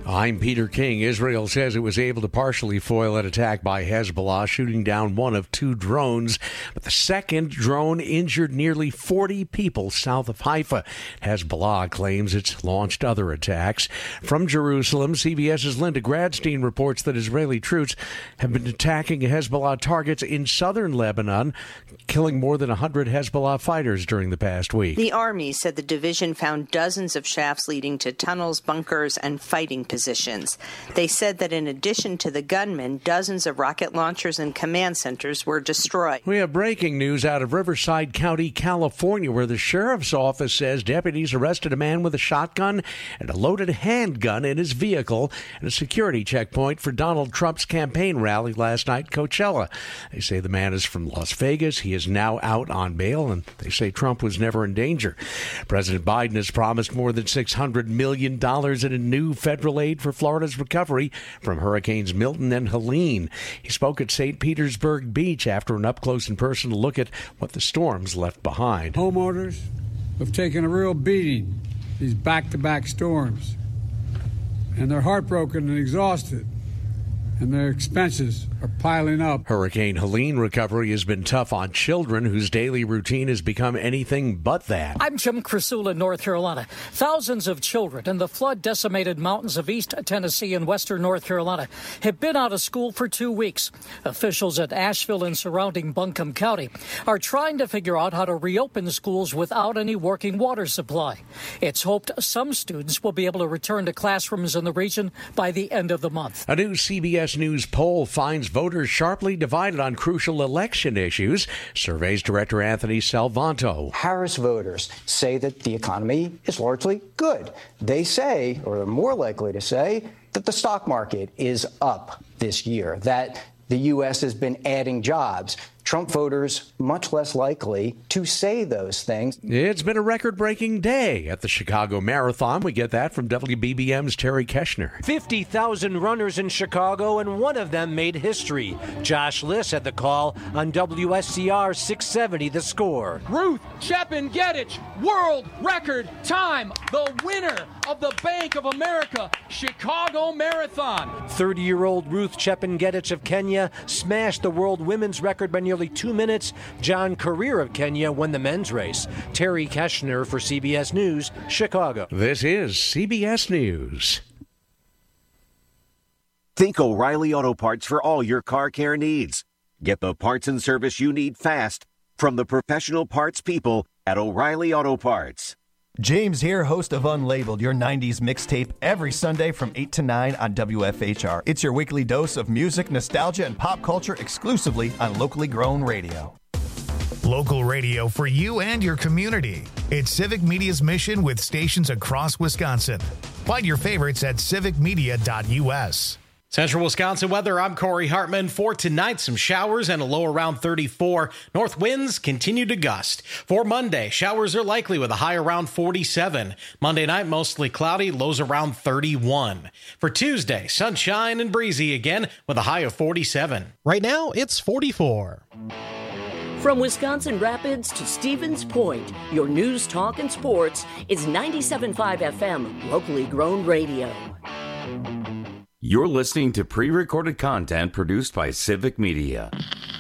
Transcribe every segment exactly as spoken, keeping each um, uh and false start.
I'm Peter King. Israel says it was able to partially foil an attack by Hezbollah, shooting down one of two drones. But the second drone injured nearly forty people south of Haifa. Hezbollah claims it's launched other attacks. From Jerusalem, CBS's Linda Gradstein reports that Israeli troops have been attacking Hezbollah targets in southern Lebanon, killing more than one hundred Hezbollah fighters during the past week. The army said the division found dozens of shafts leading to tunnels, bunkers, and fighting positions. They said that in addition to the gunmen, dozens of rocket launchers and command centers were destroyed. We have breaking news out of Riverside County, California, where the sheriff's office says deputies arrested a man with a shotgun and a loaded handgun in his vehicle at a security checkpoint for Donald Trump's campaign rally last night in Coachella. They say the man is from Las Vegas. He is now out on bail, and they say Trump was never in danger. President Biden has promised more than six hundred million dollars in a new federal aid for Florida's recovery from Hurricanes Milton and Helene. He spoke at Saint Petersburg Beach after an up-close and personal look at what the storms left behind. Homeowners have taken a real beating, these back-to-back storms, and they're heartbroken and exhausted, and their expenses are piling up. Hurricane Helene recovery has been tough on children whose daily routine has become anything but that. I'm Jim Crisula, North Carolina. Thousands of children in the flood-decimated mountains of East Tennessee and western North Carolina have been out of school for two weeks. Officials at Asheville and surrounding Buncombe County are trying to figure out how to reopen schools without any working water supply. It's hoped some students will be able to return to classrooms in the region by the end of the month. A new C B S News poll finds voters sharply divided on crucial election issues. Surveys Director Anthony Salvanto. Harris voters say that the economy is largely good. They say, or they're more likely to say, that the stock market is up this year, that the U S has been adding jobs. Trump voters much less likely to say those things. It's been a record-breaking day at the Chicago Marathon. We get that from W B B M's Terry Keshner. fifty thousand runners in Chicago, and one of them made history. Josh Liss had the call on W S C R six seventy The Score. Ruth Chepengedich, world record time, the winner of the Bank of America Chicago Marathon. thirty-year-old Ruth Chepengedich of Kenya smashed the world women's record by nearly two minutes. John Career of Kenya won the men's race. Terry Keshner for C B S News, Chicago. This is C B S News. Think O'Reilly Auto Parts for all your car care needs. Get the parts and service you need fast from the professional parts people at O'Reilly Auto Parts. James here, host of Unlabeled, your nineties mixtape, every Sunday from eight to nine on W F H R. It's your weekly dose of music, nostalgia, and pop culture exclusively on locally grown radio. Local radio for you and your community. It's Civic Media's mission with stations across Wisconsin. Find your favorites at civic media dot U S. Central Wisconsin weather, I'm Corey Hartman. For tonight, some showers and a low around thirty-four. North winds continue to gust. For Monday, showers are likely with a high around forty-seven. Monday night, mostly cloudy, lows around thirty-one. For Tuesday, sunshine and breezy again with a high of forty-seven. Right now, it's forty-four. From Wisconsin Rapids to Stevens Point, your news, talk, and sports is ninety-seven point five F M, locally grown radio. You're listening to pre-recorded content produced by Civic Media.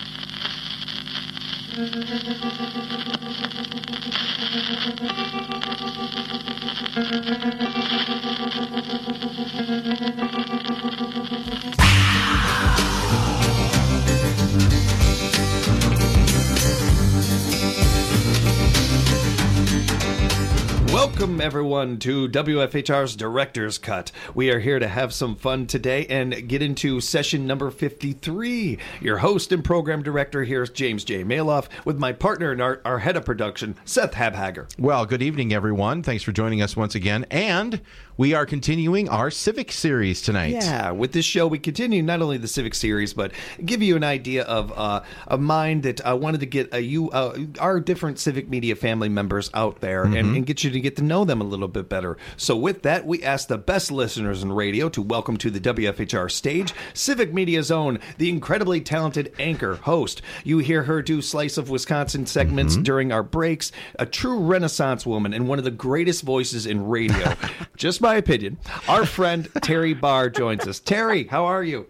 Welcome, everyone, to W F H R's Director's Cut. We are here to have some fun today and get into session number fifty-three. Your host and program director here is James J. Maloff, with my partner and our, our head of production, Seth Habhager. Well, good evening, everyone. Thanks for joining us once again. And we are continuing our Civic series tonight. Yeah, with this show, we continue not only the Civic series, but give you an idea of uh, a mind that I wanted to get uh, you, uh, our different Civic Media family members out there, mm-hmm. and, and get you to get to know know them a little bit better. So with that, we ask the best listeners in radio to welcome to the W F H R stage Civic Media's own, the incredibly talented anchor, host. You hear her do Slice of Wisconsin segments mm-hmm. during our breaks. A true Renaissance woman and one of the greatest voices in radio. Just my opinion. Our friend Terry Barr joins us. Terry, how are you?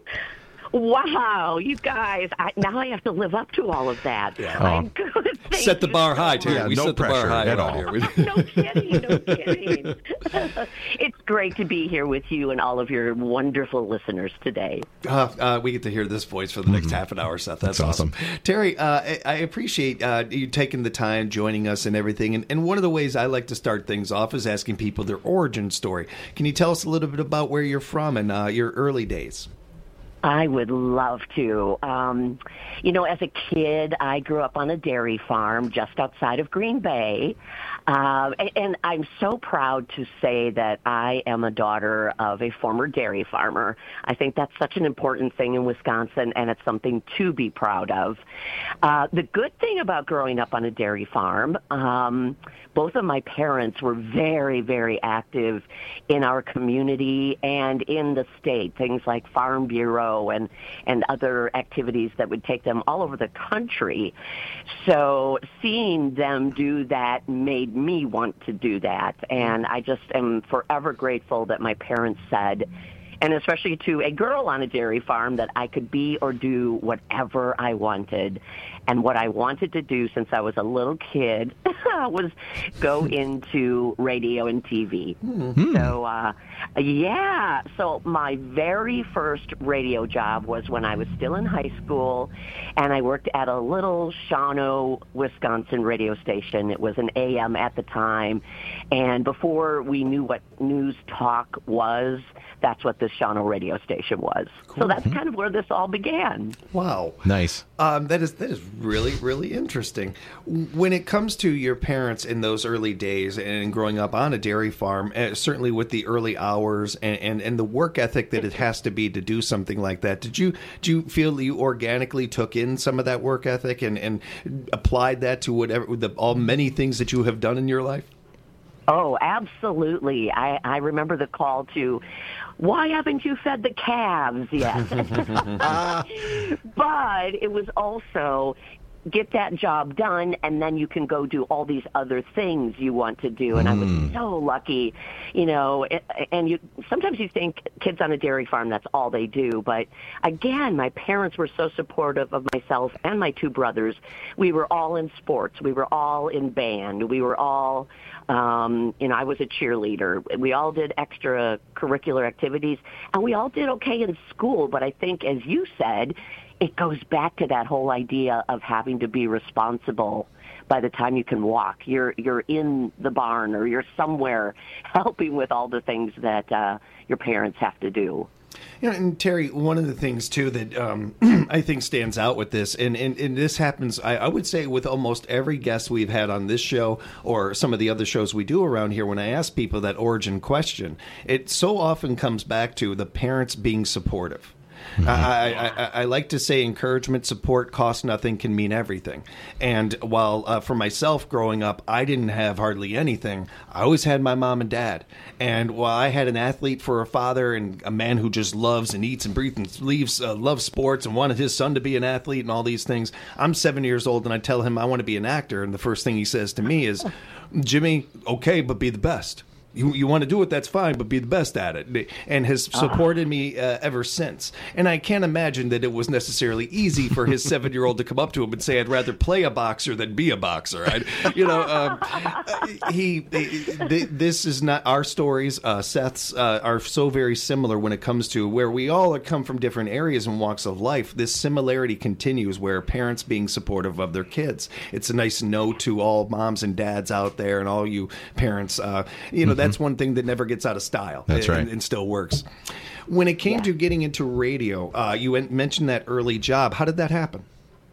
Wow, you guys, I, now I have to live up to all of that. Yeah. I'm good. Thank set the bar so high, Terry. Yeah, we no set the bar high at all. Here. No kidding, no kidding. It's great to be here with you and all of your wonderful listeners today. Uh, uh, we get to hear this voice for the next mm-hmm. half an hour, Seth. That's, That's awesome. awesome. Terry, uh, I, I appreciate uh, you taking the time, joining us and everything. And, and one of the ways I like to start things off is asking people their origin story. Can you tell us a little bit about where you're from and uh, your early days? I would love to. Um, you know, as a kid, I grew up on a dairy farm just outside of Green Bay. Uh, and, and I'm so proud to say that I am a daughter of a former dairy farmer. I think that's such an important thing in Wisconsin, and it's something to be proud of. Uh, the good thing about growing up on a dairy farm, um, both of my parents were very, very active in our community and in the state, things like Farm Bureau and, and other activities that would take them all over the country. So seeing them do that made me want to do that. And I just am forever grateful that my parents said, and especially to a girl on a dairy farm, that I could be or do whatever I wanted. And what I wanted to do since I was a little kid was go into radio and T V. Mm-hmm. So, uh, yeah. So my very first radio job was when I was still in high school, and I worked at a little Shawano, Wisconsin radio station. It was an A M at the time. And before we knew what news talk was, that's what this Shawano radio station was. Cool. So that's kind of where this all began. Wow. Nice. Um, that is that is really, really interesting. When it comes to your parents in those early days and growing up on a dairy farm, uh, certainly with the early hours and, and, and the work ethic that it has to be to do something like that, did you do you feel that you organically took in some of that work ethic and, and applied that to whatever the all many things that you have done in your life? Oh, absolutely. I, I remember the call to, why haven't you fed the calves yet? But it was also, get that job done, and then you can go do all these other things you want to do. And mm. I was so lucky, you know, and you sometimes you think kids on a dairy farm, that's all they do. But again, my parents were so supportive of myself and my two brothers. We were all in sports. We were all in band. We were all, um, you know, I was a cheerleader. We all did extracurricular activities, and we all did okay in school. But I think, as you said, it goes back to that whole idea of having to be responsible by the time you can walk. You're you're in the barn or you're somewhere helping with all the things that uh, your parents have to do. You know, and Terry, one of the things, too, that um, I think stands out with this, and, and, and this happens, I, I would say, with almost every guest we've had on this show or some of the other shows we do around here, when I ask people that origin question, it so often comes back to the parents being supportive. Mm-hmm. I, I, I like to say encouragement, support, cost nothing, can mean everything. And while uh, for myself growing up, I didn't have hardly anything, I always had my mom and dad. And while I had an athlete for a father and a man who just loves and eats and breathes and leaves, uh, loves sports and wanted his son to be an athlete and all these things, I'm seven years old and I tell him I want to be an actor. And the first thing he says to me is, Jimmy, okay, but be the best. You you want to do it, that's fine, but be the best at it. And has supported me uh, ever since. And I can't imagine that it was necessarily easy for his seven-year-old to come up to him and say, I'd rather play a boxer than be a boxer. Right? You know, um, he, he this is not our stories. Uh, Seth's uh, are so very similar when it comes to where we all come from different areas and walks of life. This similarity continues where parents being supportive of their kids. It's a nice note to all moms and dads out there and all you parents. Uh, you know, that's one thing that never gets out of style. That's and, right. and still works. When it came yeah. to getting into radio, uh, you mentioned that early job. How did that happen?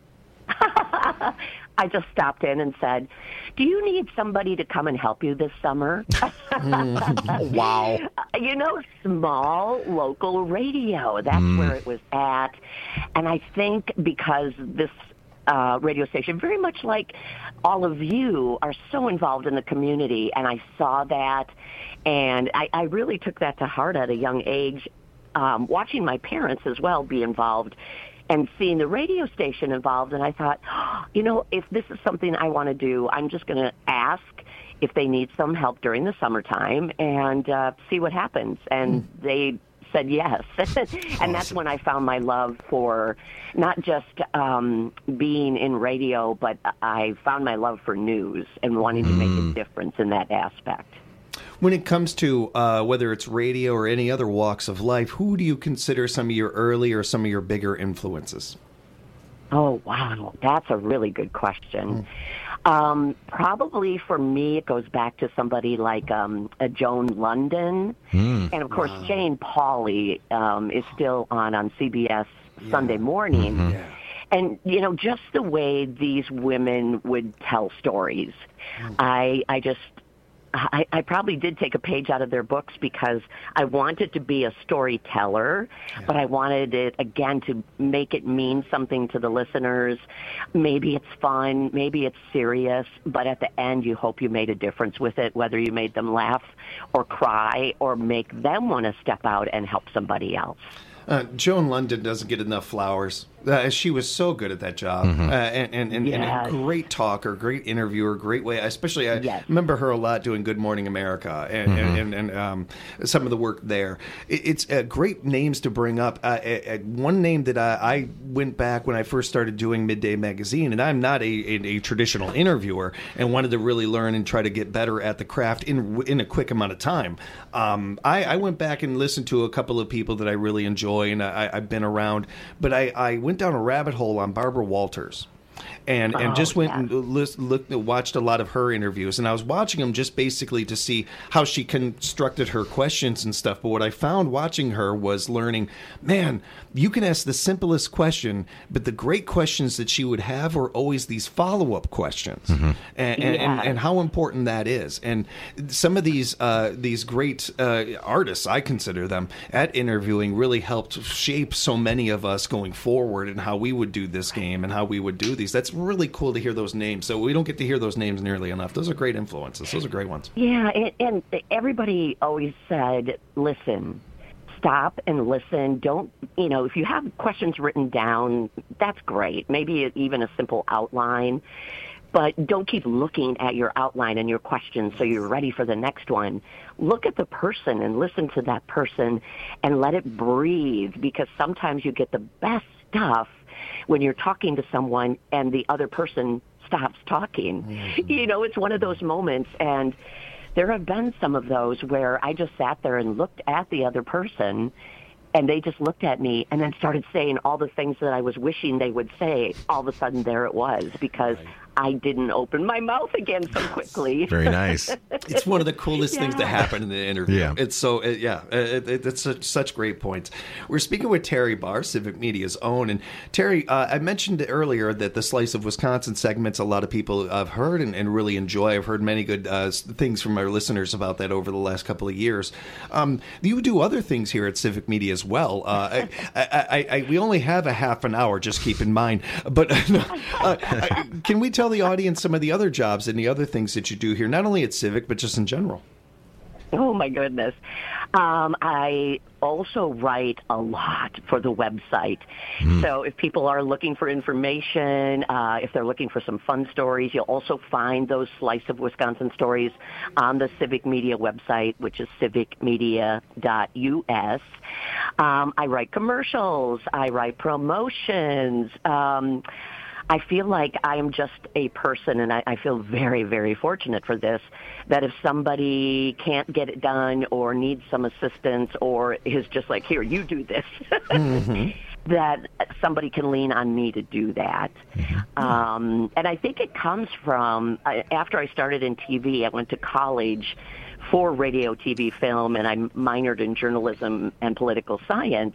I just stopped in and said, do you need somebody to come and help you this summer? Wow. You know, small local radio. That's mm. where it was at. And I think because this uh, radio station, very much like all of you are so involved in the community. And I saw that, and I, I really took that to heart at a young age, um, watching my parents as well be involved and seeing the radio station involved. And I thought, oh, you know, if this is something I want to do, I'm just going to ask if they need some help during the summertime and uh, see what happens. And mm. they said yes. And awesome. That's when I found my love for not just um, being in radio, but I found my love for news and wanting mm. to make a difference in that aspect. When it comes to uh, whether it's radio or any other walks of life, who do you consider some of your early or some of your bigger influences? Oh, wow. That's a really good question. Mm. Um, probably for me, it goes back to somebody like um, a Joan London. Mm. And, of course, wow. Jane Pauley um, is still on on C B S yeah. Sunday morning. Mm-hmm. Yeah. And, you know, just the way these women would tell stories, mm. I, I just... I, I probably did take a page out of their books because I wanted to be a storyteller, yeah. but I wanted it, again, to make it mean something to the listeners. Maybe it's fun, maybe it's serious, but at the end you hope you made a difference with it, whether you made them laugh or cry or make them want to step out and help somebody else. Uh, Joan London doesn't get enough flowers. Uh, she was so good at that job, mm-hmm. uh, and, and, and, yes. and a great talker, great interviewer, great way. Especially, I yes. remember her a lot doing Good Morning America and mm-hmm. and, and, and um, some of the work there. It, it's uh, great names to bring up. Uh, uh, one name that I, I went back when I first started doing Midday Magazine, and I'm not a, a, a traditional interviewer, and wanted to really learn and try to get better at the craft in in a quick amount of time. Um, I, I went back and listened to a couple of people that I really enjoy, and I, I've been around, but I, I went down a rabbit hole on Barbara Walters. And and just oh, went yeah. and looked, looked, watched a lot of her interviews. And I was watching them just basically to see how she constructed her questions and stuff. But what I found watching her was learning, man, you can ask the simplest question, but the great questions that she would have were always these follow-up questions. Mm-hmm. And, and, yeah. and, and how important that is. And some of these uh, these great uh, artists, I consider them, at interviewing really helped shape so many of us going forward and how we would do this game and how we would do these. That's really cool to hear those names. So we don't get to hear those names nearly enough. Those are great influences. Those are great ones. Yeah, and, and everybody always said, listen, stop and listen. Don't, you know, if you have questions written down, that's great. Maybe even a simple outline. But don't keep looking at your outline and your questions so you're ready for the next one. Look at the person and listen to that person and let it breathe, because sometimes you get the best stuff when you're talking to someone and the other person stops talking. Mm-hmm. You know, it's one of those moments, and there have been some of those where I just sat there and looked at the other person, and they just looked at me and then started saying all the things that I was wishing they would say. All of a sudden, there it was, because right. I didn't open my mouth again so quickly. Very nice. It's one of the coolest yeah. things to happen in the interview. Yeah. It's so, it, yeah, it, it, it's such, such great points. We're speaking with Terry Barr, Civic Media's own. And Terry, uh, I mentioned earlier that the Slice of Wisconsin segments a lot of people have heard and, and really enjoy. I've heard many good uh, things from our listeners about that over the last couple of years. Um, you do other things here at Civic Media as well. Uh, I, I, I, I, we only have a half an hour, just keep in mind. But uh, can we tell the audience some of the other jobs and the other things that you do here, not only at Civic, but just in general? Oh, my goodness. Um, I also write a lot for the website. Mm. So if people are looking for information, uh, if they're looking for some fun stories, you'll also find those Slice of Wisconsin stories on the Civic Media website, which is civic media dot U S. Um, I write commercials. I write promotions. Um I feel like I am just a person, and I, I feel very, very fortunate for this, that if somebody can't get it done or needs some assistance or is just like, here, you do this, mm-hmm. that somebody can lean on me to do that. Mm-hmm. Um, and I think it comes from, after I started in T V, I went to college for radio, T V, film, and I minored in journalism and political science.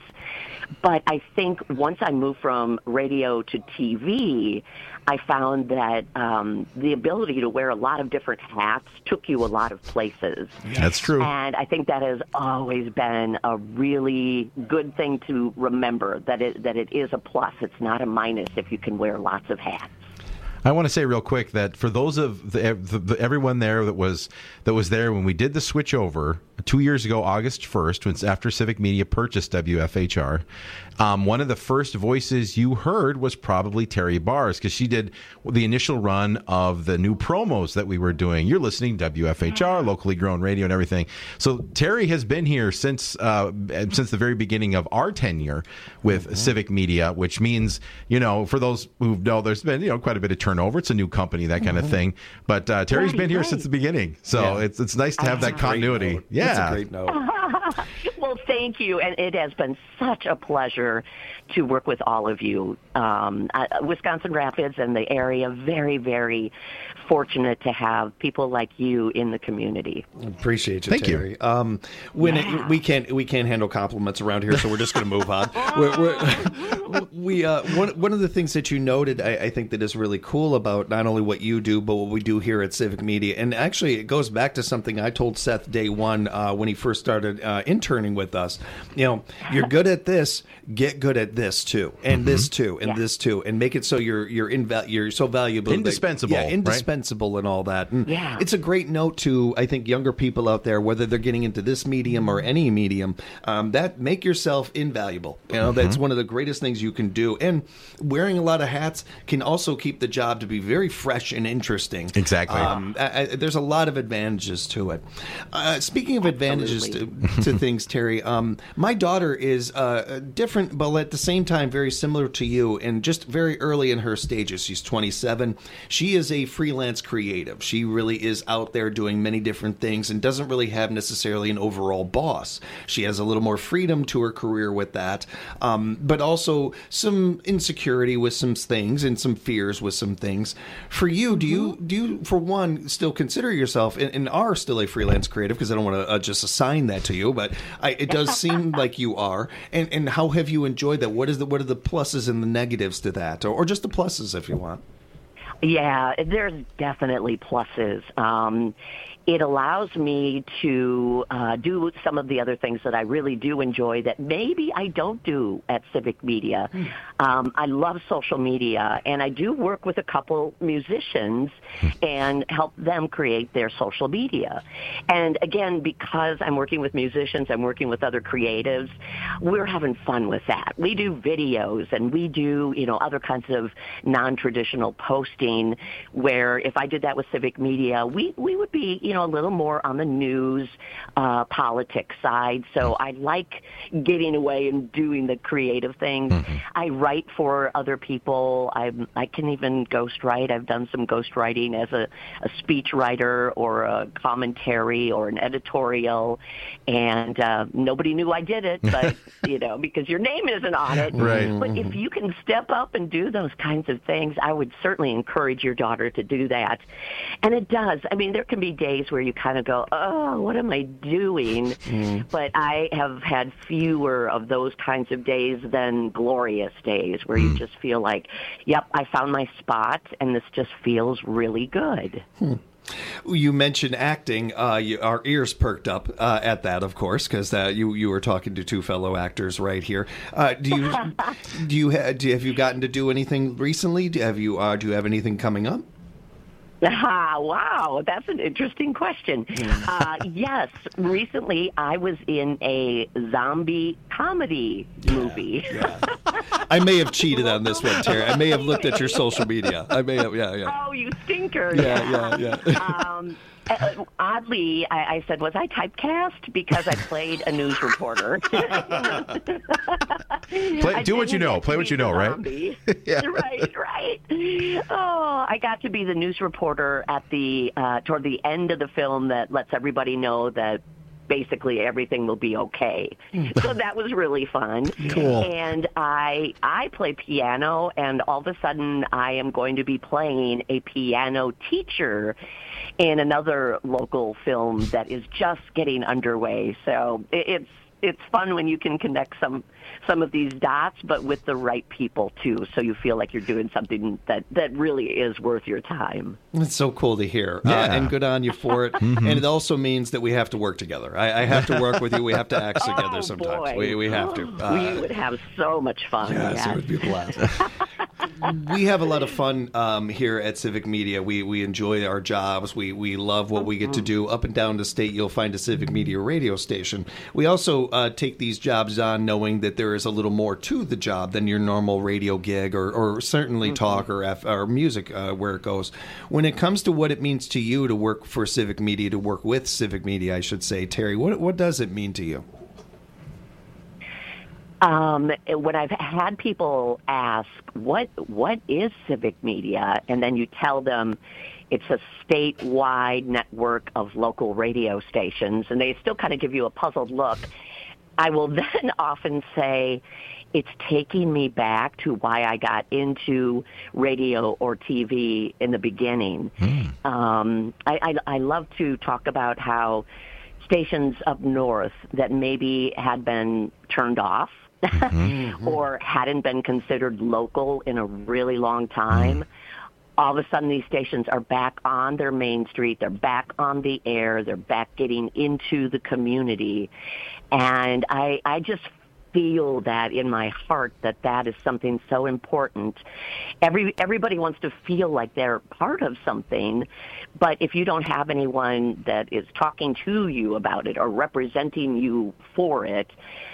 But I think once I moved from radio to T V, I found that um, the ability to wear a lot of different hats took you a lot of places. That's true. And I think that has always been a really good thing to remember, that it, that it is a plus. It's not a minus if you can wear lots of hats. I want to say real quick that for those of the, the, the, everyone there that was that was there when we did the switch over two years ago, August first, when after Civic Media purchased W F H R, um, one of the first voices you heard was probably Terry Bars, because she did the initial run of the new promos that we were doing. You're listening to W F H R, locally grown radio and everything. So Terry has been here since uh, since the very beginning of our tenure with mm-hmm. Civic Media, which means, you know, for those who know, there's been, you know, quite a bit of turnover. It's a new company, that kind mm-hmm. of thing. But uh, Terry's right, been here right. since the beginning. So yeah. it's it's nice to have That's that continuity. Yeah. That's a great note. Well, thank you. And it has been such a pleasure to work with all of you. Um, uh, Wisconsin Rapids and the area, very, very fortunate to have people like you in the community. Appreciate you, Thank Terry. you. Um, when yeah. it, we can't we can't handle compliments around here, so we're just going to move on. we're, we're, we uh, one one of the things that you noted, I, I think that is really cool about not only what you do, but what we do here at Civic Media, and actually it goes back to something I told Seth day one uh, when he first started uh, interning with us. You know, you're good at this, get good at this too, and mm-hmm. this too, and yeah. this too, and make it so you're you're inval- you're so valuable, indispensable, that, yeah, indispensable, right? And all that. And yeah. it's a great note to, I think, younger people out there, whether they're getting into this medium or any medium, um, that make yourself invaluable. You know, mm-hmm. that's one of the greatest things you can do. And wearing a lot of hats can also keep the job to be very fresh and interesting. Exactly. Um, I, I, there's a lot of advantages to it. Uh, speaking of advantages to, to things, Terry, um, my daughter is uh, different, but at the same time very similar to you, and just very early in her stages. She's twenty-seven. She is a freelance creative. She really is out there doing many different things and doesn't really have necessarily an overall boss. She has a little more freedom to her career with that, um, but also some insecurity with some things and some fears with some things. For you, do you, do you for one, still consider yourself, and, and are still a freelance creative, because I don't want to uh, just assign that to you, but I, it does seem like you are. And, and how have you enjoyed that? What is the, what are the pluses and the negatives to that? Or, or just the pluses, if you want. Yeah, there's definitely pluses. Um, it allows me to uh, do some of the other things that I really do enjoy that maybe I don't do at Civic Media. Hmm. Um, I love social media, and I do work with a couple musicians and help them create their social media. And again, because I'm working with musicians, I'm working with other creatives, we're having fun with that. We do videos, and we do, you know, other kinds of non-traditional posting, where if I did that with Civic Media, we, we would be, you know, a little more on the news, uh, politics side. So I like getting away and doing the creative things. Mm-hmm. I write for other people. I I can even ghost write. I've done some ghost writing as a, a speech writer or a commentary or an editorial, and uh, nobody knew I did it, but you know, because your name isn't on it. Right. But if you can step up and do those kinds of things, I would certainly encourage your daughter to do that. And it does. I mean, there can be days where you kind of go, oh, what am I doing? Mm. But I have had fewer of those kinds of days than glorious days where mm. you just feel like, yep, I found my spot, and this just feels really good. Hmm. You mentioned acting. Uh, you, our ears perked up uh, at that, of course, because uh, you you were talking to two fellow actors right here. Uh, do you do you, ha- do you have you gotten to do anything recently? Do have you uh, do you have anything coming up? Ah, wow, that's an interesting question. Uh, yes, recently I was in a zombie comedy movie. Yeah, yeah. I may have cheated on this one, Terry. I may have looked at your social media. I may have, yeah, yeah. Oh, you stinker. Yeah, yeah, yeah. um, Uh, oddly, I, I said, was I typecast? Because I played a news reporter. Play, do what you know. Play what you know, right? Yeah. Right, right. Oh, I got to be the news reporter at the uh, toward the end of the film that lets everybody know that basically everything will be okay. So that was really fun. Cool. And I I play piano, and all of a sudden I am going to be playing a piano teacher in another local film that is just getting underway. So it, it's it's fun when you can connect some some of these dots, but with the right people too, so you feel like you're doing something that, that really is worth your time. It's so cool to hear, Yeah. uh, and good on you for it. Mhm. And it also means that we have to work together. I, I have to work with you. We have to act together Oh, sometimes. boy. We we have to. Uh, we would have so much fun. Yes, yes. it would be a blast. We have a lot of fun um, here at Civic Media. We we enjoy our jobs. We we love what we get to do. Up and down the state, you'll find a Civic Media radio station. We also uh, take these jobs on knowing that there is a little more to the job than your normal radio gig or, or certainly Mm-hmm. talk or, F, or music uh, where it goes. When it comes to what it means to you to work for Civic Media, to work with Civic Media, I should say, Terry, what what does it mean to you? Um, when I've had people ask, what what is Civic Media? And then you tell them it's a statewide network of local radio stations, and they still kind of give you a puzzled look. I will then often say, it's taking me back to why I got into radio or T V in the beginning. Mm. Um, I, I, I love to talk about how stations up north that maybe had been turned off mm-hmm. or hadn't been considered local in a really long time, mm. all of a sudden these stations are back on their main street, they're back on the air, they're back getting into the community. And I, I just feel that in my heart that that is something so important. Every everybody wants to feel like they're part of something, but if you don't have anyone that is talking to you about it or representing you for it,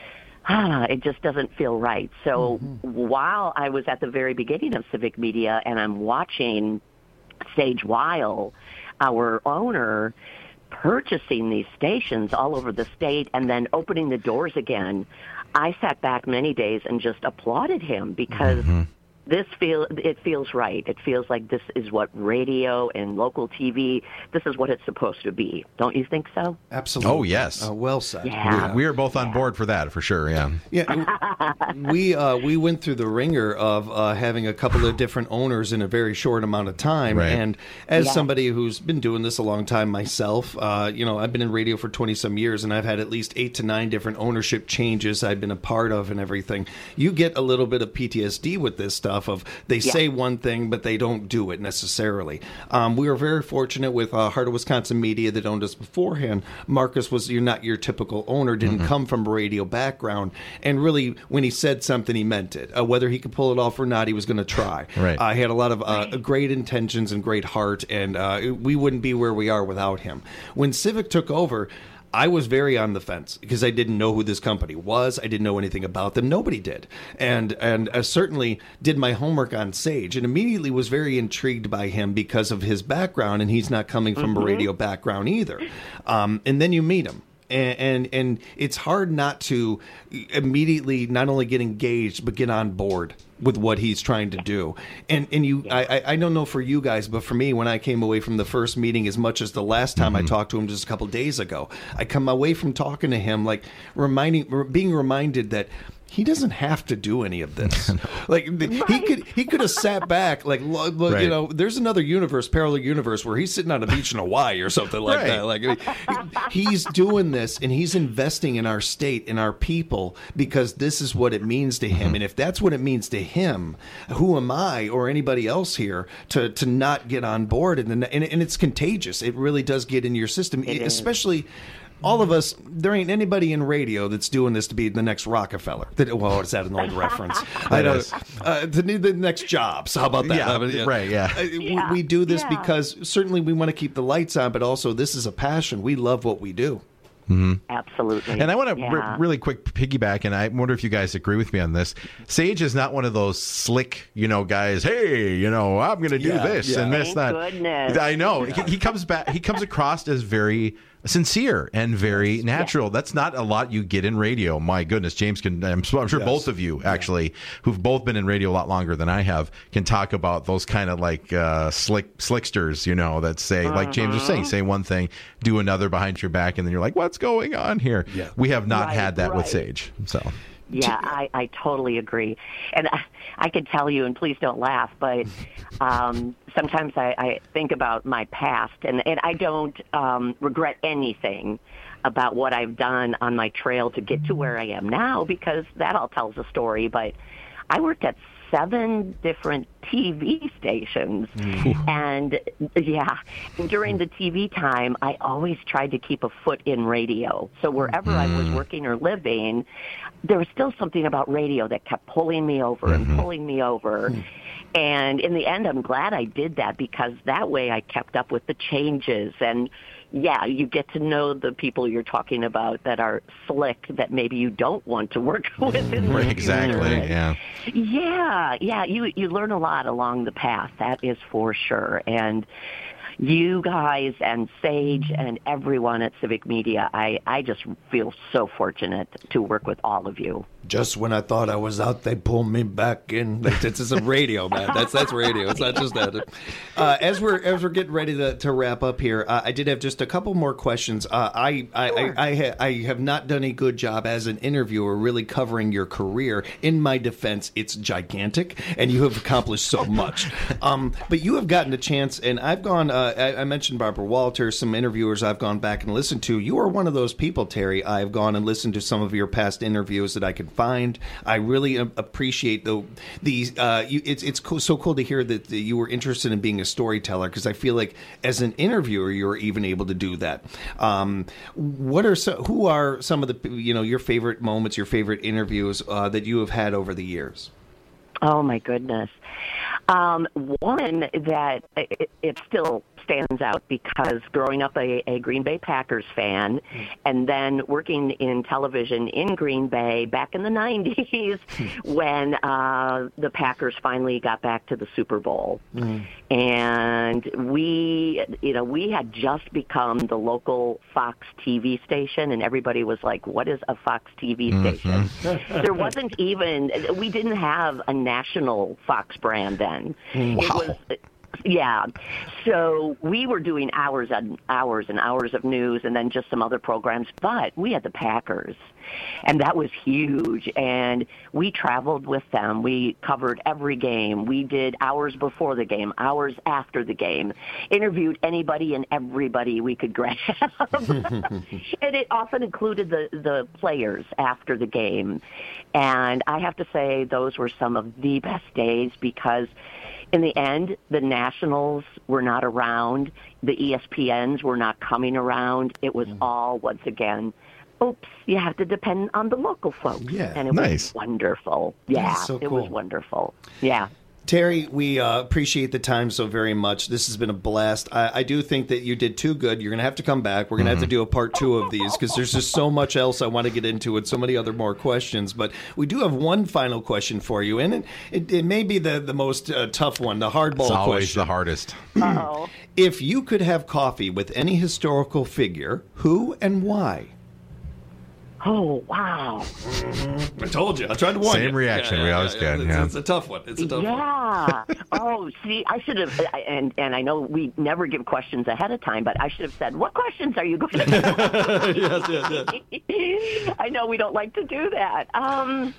ah, it just doesn't feel right. So mm-hmm. while I was at the very beginning of Civic Media and I'm watching Sage Weil, our owner, purchasing these stations all over the state and then opening the doors again, I sat back many days and just applauded him because mm-hmm. this feel it feels right. It feels like this is what radio and local T V, this is what it's supposed to be. Don't you think so? Absolutely. Oh, yes. Uh, well said. Yeah. We, we are both on board for that, for sure, yeah. Yeah, we uh, we went through the ringer of uh, having a couple of different owners in a very short amount of time. Right. And as yeah. somebody who's been doing this a long time myself, uh, you know, I've been in radio for twenty-some years, and I've had at least eight to nine different ownership changes I've been a part of and everything. You get a little bit of P T S D with this stuff of they yeah. say one thing, but they don't do it necessarily. Um, we were very fortunate with uh, Heart of Wisconsin Media that owned us beforehand. Marcus was you're not your typical owner, didn't mm-hmm. come from a radio background, and really when he said something, he meant it. Uh, whether he could pull it off or not, he was going to try. Right. Uh, he had a lot of uh, great intentions and great heart, and uh, we wouldn't be where we are without him. When Civic took over, I was very on the fence because I didn't know who this company was. I didn't know anything about them. Nobody did. And and I certainly did my homework on Sage and immediately was very intrigued by him because of his background, and he's not coming from mm-hmm. a radio background either. Um, and then you meet him. And, and and it's hard not to immediately not only get engaged but get on board with what he's trying to do. And and you, I I don't know for you guys, but for me, when I came away from the first meeting, as much as the last time mm-hmm. I talked to him just a couple days ago, I come away from talking to him like reminding, being reminded that he doesn't have to do any of this. Like right. he could, he could have sat back. Like lo, lo, right. you know, there's another universe, parallel universe, where he's sitting on a beach in Hawaii or something like right. that. Like he, he's doing this, and he's investing in our state, in our people, because this is what it means to him. Mm-hmm. And if that's what it means to him, who am I or anybody else here to to not get on board? And and, and it's contagious. It really does get in your system, it especially. Is. All of us, there ain't anybody in radio that's doing this to be the next Rockefeller. That, well, is that an old reference? I know. Uh, the, the next Jobs. How about that? Yeah, I mean, yeah. right, yeah. Uh, yeah. We, we do this yeah. because certainly we want to keep the lights on, but also this is a passion. We love what we do. Mm-hmm. Absolutely. And I want to yeah. re- really quick piggyback, and I wonder if you guys agree with me on this. Sage is not one of those slick, you know, guys, hey, you know, I'm going to do yeah, this yeah. and this, Thank that. Goodness. I know. He, he comes back, he comes across as very sincere and very natural. Yeah. That's not a lot you get in radio. My goodness, James can, I'm sure yes. both of you actually, yeah. who've both been in radio a lot longer than I have, can talk about those kind of like uh, slick slicksters, you know, that say, uh-huh. like James was saying, say one thing, do another behind your back, and then you're like, what's going on here? Yeah. We have not right, had that right. with Sage. So. Yeah, I, I totally agree. And I, I could tell you, and please don't laugh, but um, sometimes I, I think about my past, and, and I don't um, regret anything about what I've done on my trail to get to where I am now, because that all tells a story. But I worked at seven different T V stations. Mm. And, yeah, during the T V time, I always tried to keep a foot in radio. So wherever mm. I was working or living, there was still something about radio that kept pulling me over mm-hmm. and pulling me over. Mm. And in the end, I'm glad I did that, because that way I kept up with the changes. And, yeah, you get to know the people you're talking about that are slick, that maybe you don't want to work with. In right, exactly, yeah. Yeah, yeah, you, you learn a lot along the path, that is for sure. And you guys and Sage and everyone at Civic Media, I, I just feel so fortunate to work with all of you. Just when I thought I was out, they pulled me back in. It's, it's a radio, man. That's that's radio. It's not just that. Uh, as we're as we're getting ready to, to wrap up here, uh, I did have just a couple more questions. Uh, I I, sure. I I, ha- I have not done a good job as an interviewer really covering your career. In my defense, it's gigantic, and you have accomplished so much. Um, but you have gotten a chance, and I've gone. Uh, I, I mentioned Barbara Walters, some interviewers I've gone back and listened to. You are one of those people, Terry. I've gone and listened to some of your past interviews that I could find. I really appreciate the these. Uh, you, it's it's cool, so cool to hear that the, you were interested in being a storyteller, because I feel like as an interviewer you're even able to do that. Um, what are so, who are some of the you know your favorite moments, your favorite interviews uh, that you have had over the years? Oh my goodness. Um, one that it, it still stands out, because growing up a, a Green Bay Packers fan and then working in television in Green Bay back in the nineties when uh, the Packers finally got back to the Super Bowl. Mm. And we, you know, we had just become the local Fox T V station, and everybody was like, what is a Fox T V station? Mm-hmm. There wasn't even, we didn't have a national Fox brand then. Wow. It was, yeah. So we were doing hours and hours and hours of news, and then just some other programs. But we had the Packers, and that was huge. And we traveled with them. We covered every game. We did hours before the game, hours after the game, interviewed anybody and everybody we could grab. And it often included the, the players after the game. And I have to say those were some of the best days, because in the end, the Nationals were not around. The E S P Ns were not coming around. It was all, once again, oops, you have to depend on the local folks. Yeah, and it nice. was wonderful. Yeah, so it cool. was wonderful. Yeah. Terry, we uh, appreciate the time so very much. This has been a blast. I, I do think that you did too good. You're going to have to come back. We're going to mm-hmm. have to do a part two of these, because there's just so much else I want to get into and so many other more questions. But we do have one final question for you, and it, it, it may be the, the most uh, tough one, the hardball question. It's always the hardest. Uh-oh. If you could have coffee with any historical figure, who and why? Oh, wow. I told you. I tried to warn Same you. Same reaction. Yeah, yeah, we yeah, always yeah. get. It's, yeah. it's a tough one. It's a tough yeah. one. Oh, see, I should have, and and I know we never give questions ahead of time, but I should have said, what questions are you going to ask? Yes, yes, yes. I know we don't like to do that. Um,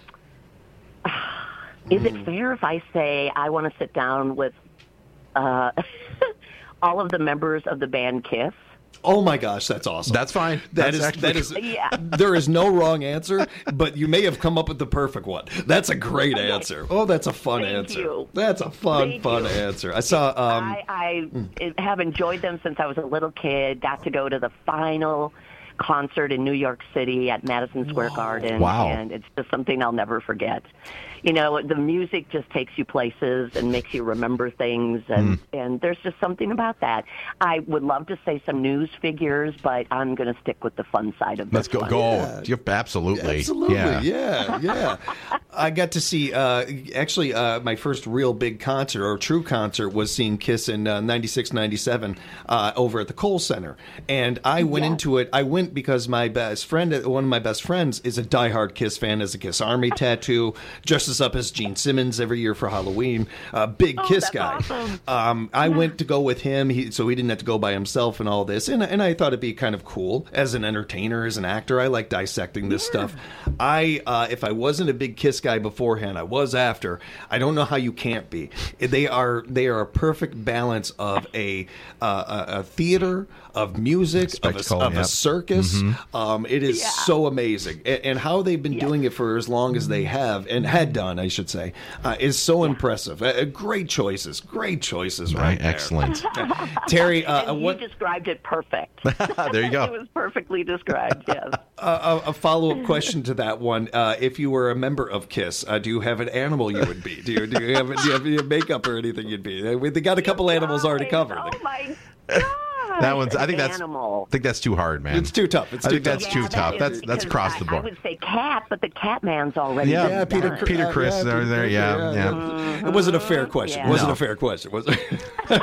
is it fair if I say I want to sit down with uh, all of the members of the band Kiss? Oh my gosh, that's awesome. That's fine. That that's is actually... that is yeah. There is no wrong answer, but you may have come up with the perfect one. That's a great answer. Oh, that's a fun Thank answer. You. That's a fun, Thank fun you. answer. I saw um I, I mm. have enjoyed them since I was a little kid. Got to go to the final concert in New York City at Madison Square Whoa. Garden. Wow. And it's just something I'll never forget. You know, the music just takes you places and makes you remember things, and, mm. and there's just something about that. I would love to say some news figures, but I'm going to stick with the fun side of this. Let's go. One. Go. Yeah. Yep, absolutely. Absolutely. Yeah. Yeah. yeah. I got to see, uh, actually, uh, my first real big concert or true concert was seeing Kiss in uh, ninety-six, ninety-seven uh, over at the Kohl Center. And I went yeah. into it, I went because my best friend, one of my best friends, is a diehard Kiss fan, has a Kiss Army tattoo, dresses up as Gene Simmons every year for Halloween, a big oh, Kiss that's guy. Awesome. Um, I yeah. went to go with him, he, so he didn't have to go by himself and all this. And, and I thought it'd be kind of cool as an entertainer, as an actor. I like dissecting this yeah. stuff. I, uh, if I wasn't a big Kiss guy beforehand, I was after. I don't know how you can't be. They are they are a perfect balance of a uh, a, a theater, of music, of, a, of yep. a circus. Mm-hmm. Um, it is yeah. so amazing, and, and how they've been yeah. doing it for as long as they have, and had done, I should say, uh, is so yeah. impressive. Uh, great choices, great choices, right? right excellent, Terry. Uh, and what you described it perfect. There you go. It was perfectly described. Yes. Uh, a, a follow-up question to that one: uh, if you were a member of Kiss, uh, do you have an animal you would be? Do you do you have, do you have any makeup or anything you'd be? They got a couple animals already covered. Oh my God. That one's. I think that's. Animal. I think that's too hard, man. It's too tough. It's I too think that's tough. too yeah, tough. That that's that's across the board. I would say cat, but the cat man's already. Yeah, yeah Peter. done. Peter, Chris, yeah, are there? Yeah, yeah. yeah. Mm-hmm. It wasn't a fair question. Yeah. It wasn't No. a fair question, was it?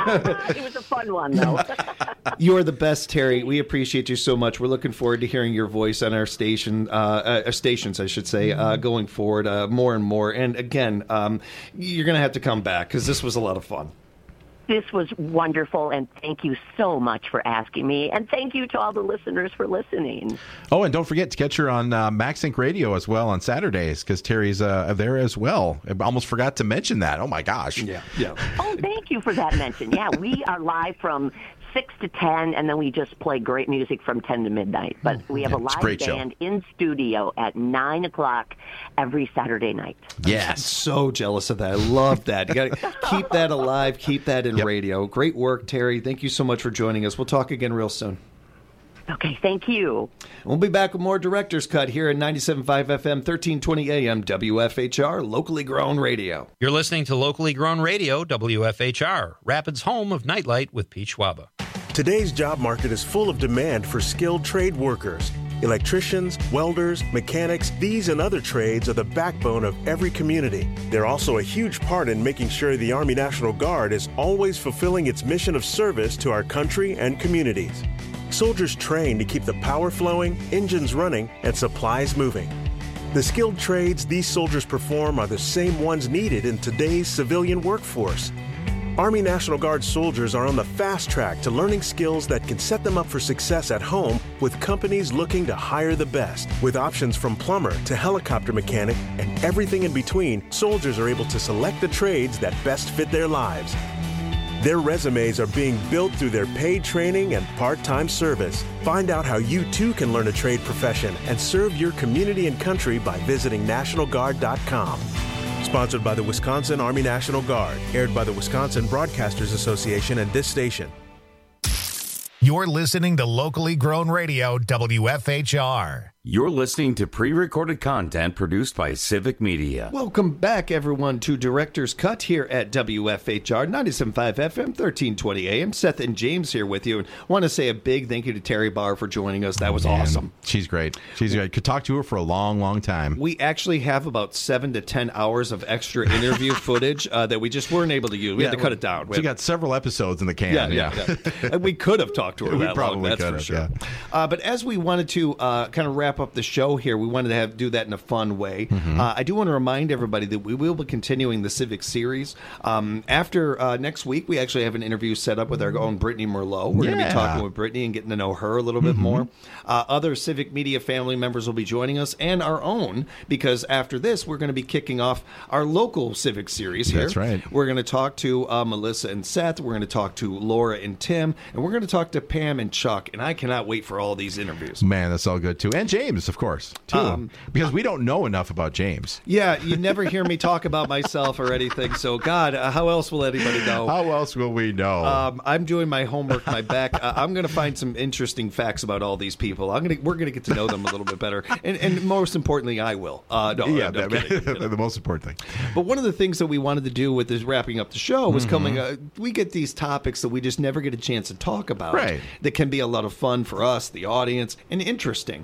It was a fun one, though. You are the best, Terry. We appreciate you so much. We're looking forward to hearing your voice on our station, uh, uh, stations, I should say, uh, going forward uh, more and more. And again, um, you're going to have to come back because this was a lot of fun. This was wonderful, and thank you so much for asking me. And thank you to all the listeners for listening. Oh, and don't forget to catch her on uh, MaxSync Radio as well on Saturdays, because Terry's uh, there as well. I almost forgot to mention that. Oh, my gosh. Yeah, yeah. Oh, thank you for that mention. Yeah, we are live from six to ten, and then we just play great music from ten to midnight. But we have yeah, a live a band show. in studio at nine o'clock every Saturday night. Yes. I'm so jealous of that. I love that. You got to keep that alive, keep that in yep. radio. Great work, Terry. Thank you so much for joining us. We'll talk again real soon. Okay, thank you. We'll be back with more Director's Cut here at ninety-seven point five F M, thirteen twenty A M, W F H R, locally grown radio. You're listening to Locally Grown Radio, W F H R, Rapids' home of Nightlight with Pete Schwaba. Today's job market is full of demand for skilled trade workers. Electricians, welders, mechanics, these and other trades are the backbone of every community. They're also a huge part in making sure the Army National Guard is always fulfilling its mission of service to our country and communities. Soldiers train to keep the power flowing, engines running, and supplies moving. The skilled trades these soldiers perform are the same ones needed in today's civilian workforce. Army National Guard soldiers are on the fast track to learning skills that can set them up for success at home with companies looking to hire the best. With options from plumber to helicopter mechanic and everything in between, soldiers are able to select the trades that best fit their lives. Their resumes are being built through their paid training and part-time service. Find out how you too can learn a trade profession and serve your community and country by visiting National Guard dot com. Sponsored by the Wisconsin Army National Guard. Aired by the Wisconsin Broadcasters Association and this station. You're listening to Locally Grown Radio, W F H R. You're listening to pre-recorded content produced by Civic Media. Welcome back, everyone, to Director's Cut here at W F H R, ninety-seven point five F M, thirteen twenty A M. Seth and James here with you. And I want to say a big thank you to Terry Barr for joining us. That was Man, awesome. She's great. She's great. Could talk to her for a long, long time. We actually have about seven to ten hours of extra interview footage uh, that we just weren't able to use. We yeah, had to cut it down. We she had... got several episodes in the can. Yeah, yeah. yeah. And we could have talked to her we that probably long, that's could for have, sure. Yeah. Uh, but as we wanted to uh, kind of wrap up the show here, we wanted to have do that in a fun way. Mm-hmm. Uh, I do want to remind everybody that we will be continuing the Civic series. Um, after uh, next week, we actually have an interview set up with our own Brittany Merlot. We're yeah. going to be talking with Brittany and getting to know her a little bit mm-hmm. more. Uh, other Civic Media family members will be joining us, and our own, because after this, we're going to be kicking off our local Civic series here. That's right. We're going to talk to uh, Melissa and Seth. We're going to talk to Laura and Tim, and we're going to talk to Pam and Chuck, and I cannot wait for all these interviews. Man, that's all good, too. And James, of course, too. Um, because we don't know enough about James. Yeah, you never hear me talk about myself or anything, so God, uh, how else will anybody know? How else will we know? Um, I'm doing my homework, my back. Uh, I'm going to find some interesting facts about all these people. I'm going to, we're going to get to know them a little bit better, and, and most importantly, I will. Uh, no, yeah, no, that, kidding, kidding. the most important thing. But one of the things that we wanted to do with this wrapping up the show was mm-hmm. coming. Uh, we get these topics that we just never get a chance to talk about. Right. That can be a lot of fun for us, the audience, and interesting. Mm-hmm.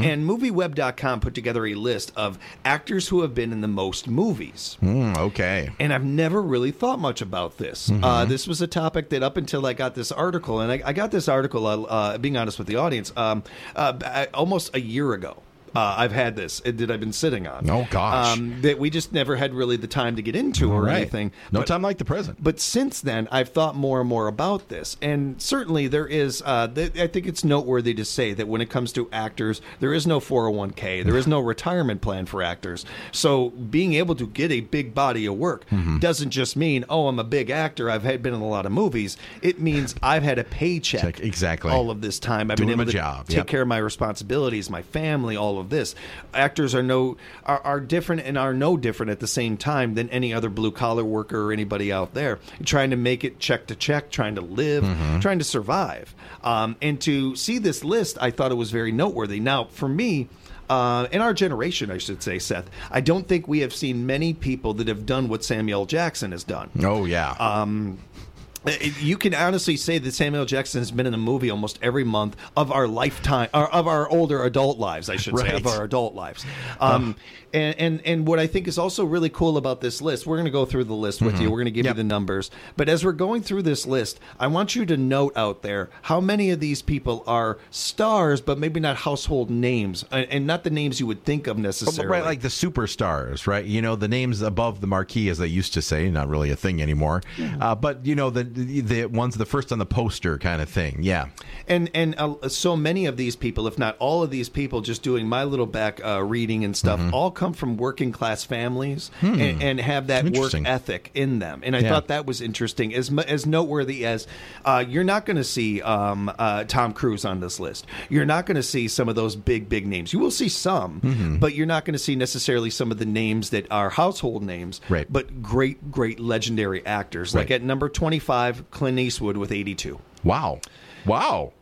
And MovieWeb dot com put together a list of actors who have been in the most movies. Mm, okay. And I've never really thought much about this. Mm-hmm. Uh, this was a topic that up until I got this article, and I, I got this article, uh, uh, being honest with the audience, um, uh, almost a year ago. Uh, I've had this that I've been sitting on. Oh, gosh. Um, that we just never had really the time to get into or right. anything. No but, time like the present. But since then, I've thought more and more about this. And certainly there is, uh, th- I think it's noteworthy to say that when it comes to actors, there is no four oh one k. There is no retirement plan for actors. So being able to get a big body of work mm-hmm. doesn't just mean, oh, I'm a big actor, I've had, been in a lot of movies. It means I've had a paycheck Check, exactly. all of this time. I've Doing been able a to job. take Yep. care of my responsibilities, my family, all of this. Actors are no are, are different and are no different at the same time than any other blue collar worker or anybody out there trying to make it check to check, trying to live, mm-hmm. trying to survive. Um, and to see this list, I thought it was very noteworthy. Now, for me, uh, in our generation, I should say, Seth, I don't think we have seen many people that have done what Samuel Jackson has done. Oh yeah. Um, You can honestly say that Samuel Jackson has been in a movie almost every month of our lifetime, or of our older adult lives, I should say, right. of our adult lives. Um, oh. and, and and what I think is also really cool about this list, we're going to go through the list with mm-hmm. you. We're going to give yep. you the numbers. But as we're going through this list, I want you to note out there how many of these people are stars, but maybe not household names, and, and not the names you would think of necessarily. Right, like the superstars, right? You know, the names above the marquee, as they used to say, not really a thing anymore. Yeah. Uh, but, you know, the The, the ones the first on the poster kind of thing, yeah. And and uh, so many of these people, if not all of these people, just doing my little back uh, reading and stuff, mm-hmm. all come from working class families hmm. and, and have that work ethic in them. And I yeah. thought that was interesting, as as noteworthy as uh, you're not going to see um, uh, Tom Cruise on this list. You're not going to see some of those big big names. You will see some, mm-hmm. but you're not going to see necessarily some of the names that are household names. Right. But great great legendary actors. Right. Like at number twenty-five. Clint Eastwood with eighty-two. Wow. Wow.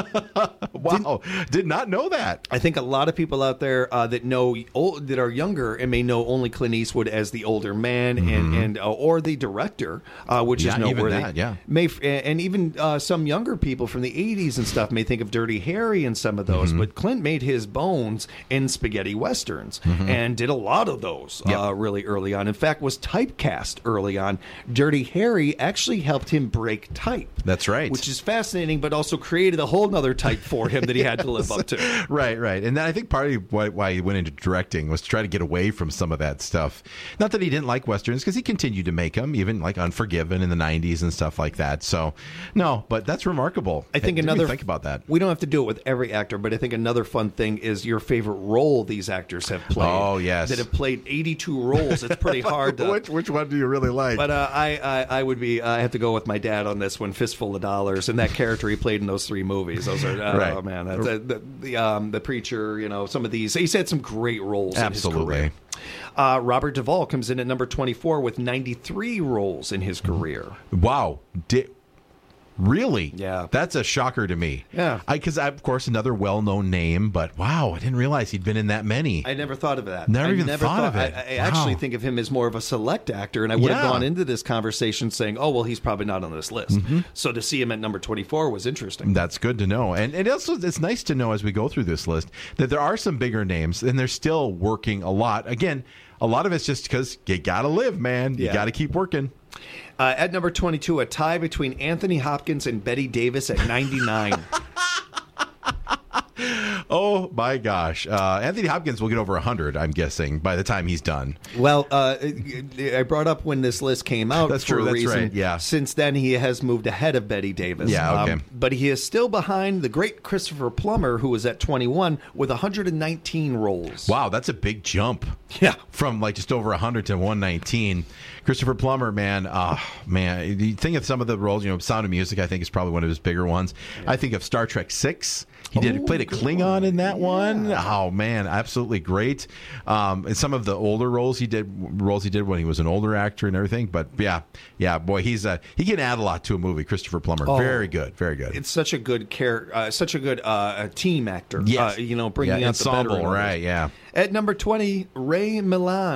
Wow. Did, Did not know that. I think a lot of people out there uh, that know old, that are younger and may know only Clint Eastwood as the older man mm-hmm. and, and uh, or the director, uh, which yeah, is noteworthy. Even that, yeah. May, and even uh, some younger people from the eighties and stuff may think of Dirty Harry and some of those, mm-hmm. but Clint made his bones in spaghetti westerns mm-hmm. and did a lot of those yep. uh, really early on. In fact, was typecast early on. Dirty Harry actually helped him break type. That's right. Which is fascinating, but also created a whole nother type for him that he had to live up to. Right, right. And I think part of why, why he went into directing was to try to get away from some of that stuff. Not that he didn't like westerns, because he continued to make them, even like Unforgiven in the nineties and stuff like that. So, no, but that's remarkable. I think Did another think about that. We don't have to do it with every actor, but I think another fun thing is your favorite role these actors have played. Oh, yes. That have played eighty-two roles. It's pretty hard to... which, which one do you really like? But uh, I, I, I would be... Uh, I have to go with my dad on this one, Fistful of Dollars, and that character he played in those three movies. Those are... Uh, right. Oh, man. That's, uh, the, the, um, the Preacher, you know, some of these... He's had some great roles Absolutely. in his career. Uh, Robert Duvall comes in at number twenty-four with ninety-three roles in his career. Wow. Did... Really? Yeah. That's a shocker to me. Yeah. Because, of course, another well-known name, but wow, I didn't realize he'd been in that many. I never thought of that. Never I even never thought, thought of it. I, I wow. actually think of him as more of a select actor, and I would yeah. have gone into this conversation saying, oh, well, he's probably not on this list. Mm-hmm. So to see him at number twenty-four was interesting. That's good to know. And it also it's nice to know as we go through this list that there are some bigger names, and they're still working a lot. Again, a lot of it's just because you got to live, man. You Yeah. got to keep working. Uh, at number twenty-two, a tie between Anthony Hopkins and Bette Davis at ninety-nine. Oh, my gosh. Uh, Anthony Hopkins will get over one hundred, I'm guessing, by the time he's done. Well, uh, I brought up when this list came out. That's for true. a That's reason. right. Yeah. Since then, he has moved ahead of Bette Davis. Yeah, okay. Um, but he is still behind the great Christopher Plummer, who was at twenty-one with one hundred nineteen roles. Wow, that's a big jump. Yeah. From like just over one hundred to one nineteen. Christopher Plummer, man, oh, man. You think of some of the roles, you know, Sound of Music, I think, is probably one of his bigger ones. Yeah. I think of Star Trek six. He did oh, played a Klingon in that one. Yeah. Oh man, absolutely great. Um, and some of the older roles he did, roles he did when he was an older actor and everything. But yeah, yeah, boy, he's a he can add a lot to a movie. Christopher Plummer, oh, very good, very good. It's such a good character, uh, such a good uh, team actor. Yes. Uh, you know, bringing yeah, out the better ensemble, right? Yeah. At number twenty, Ray Milland.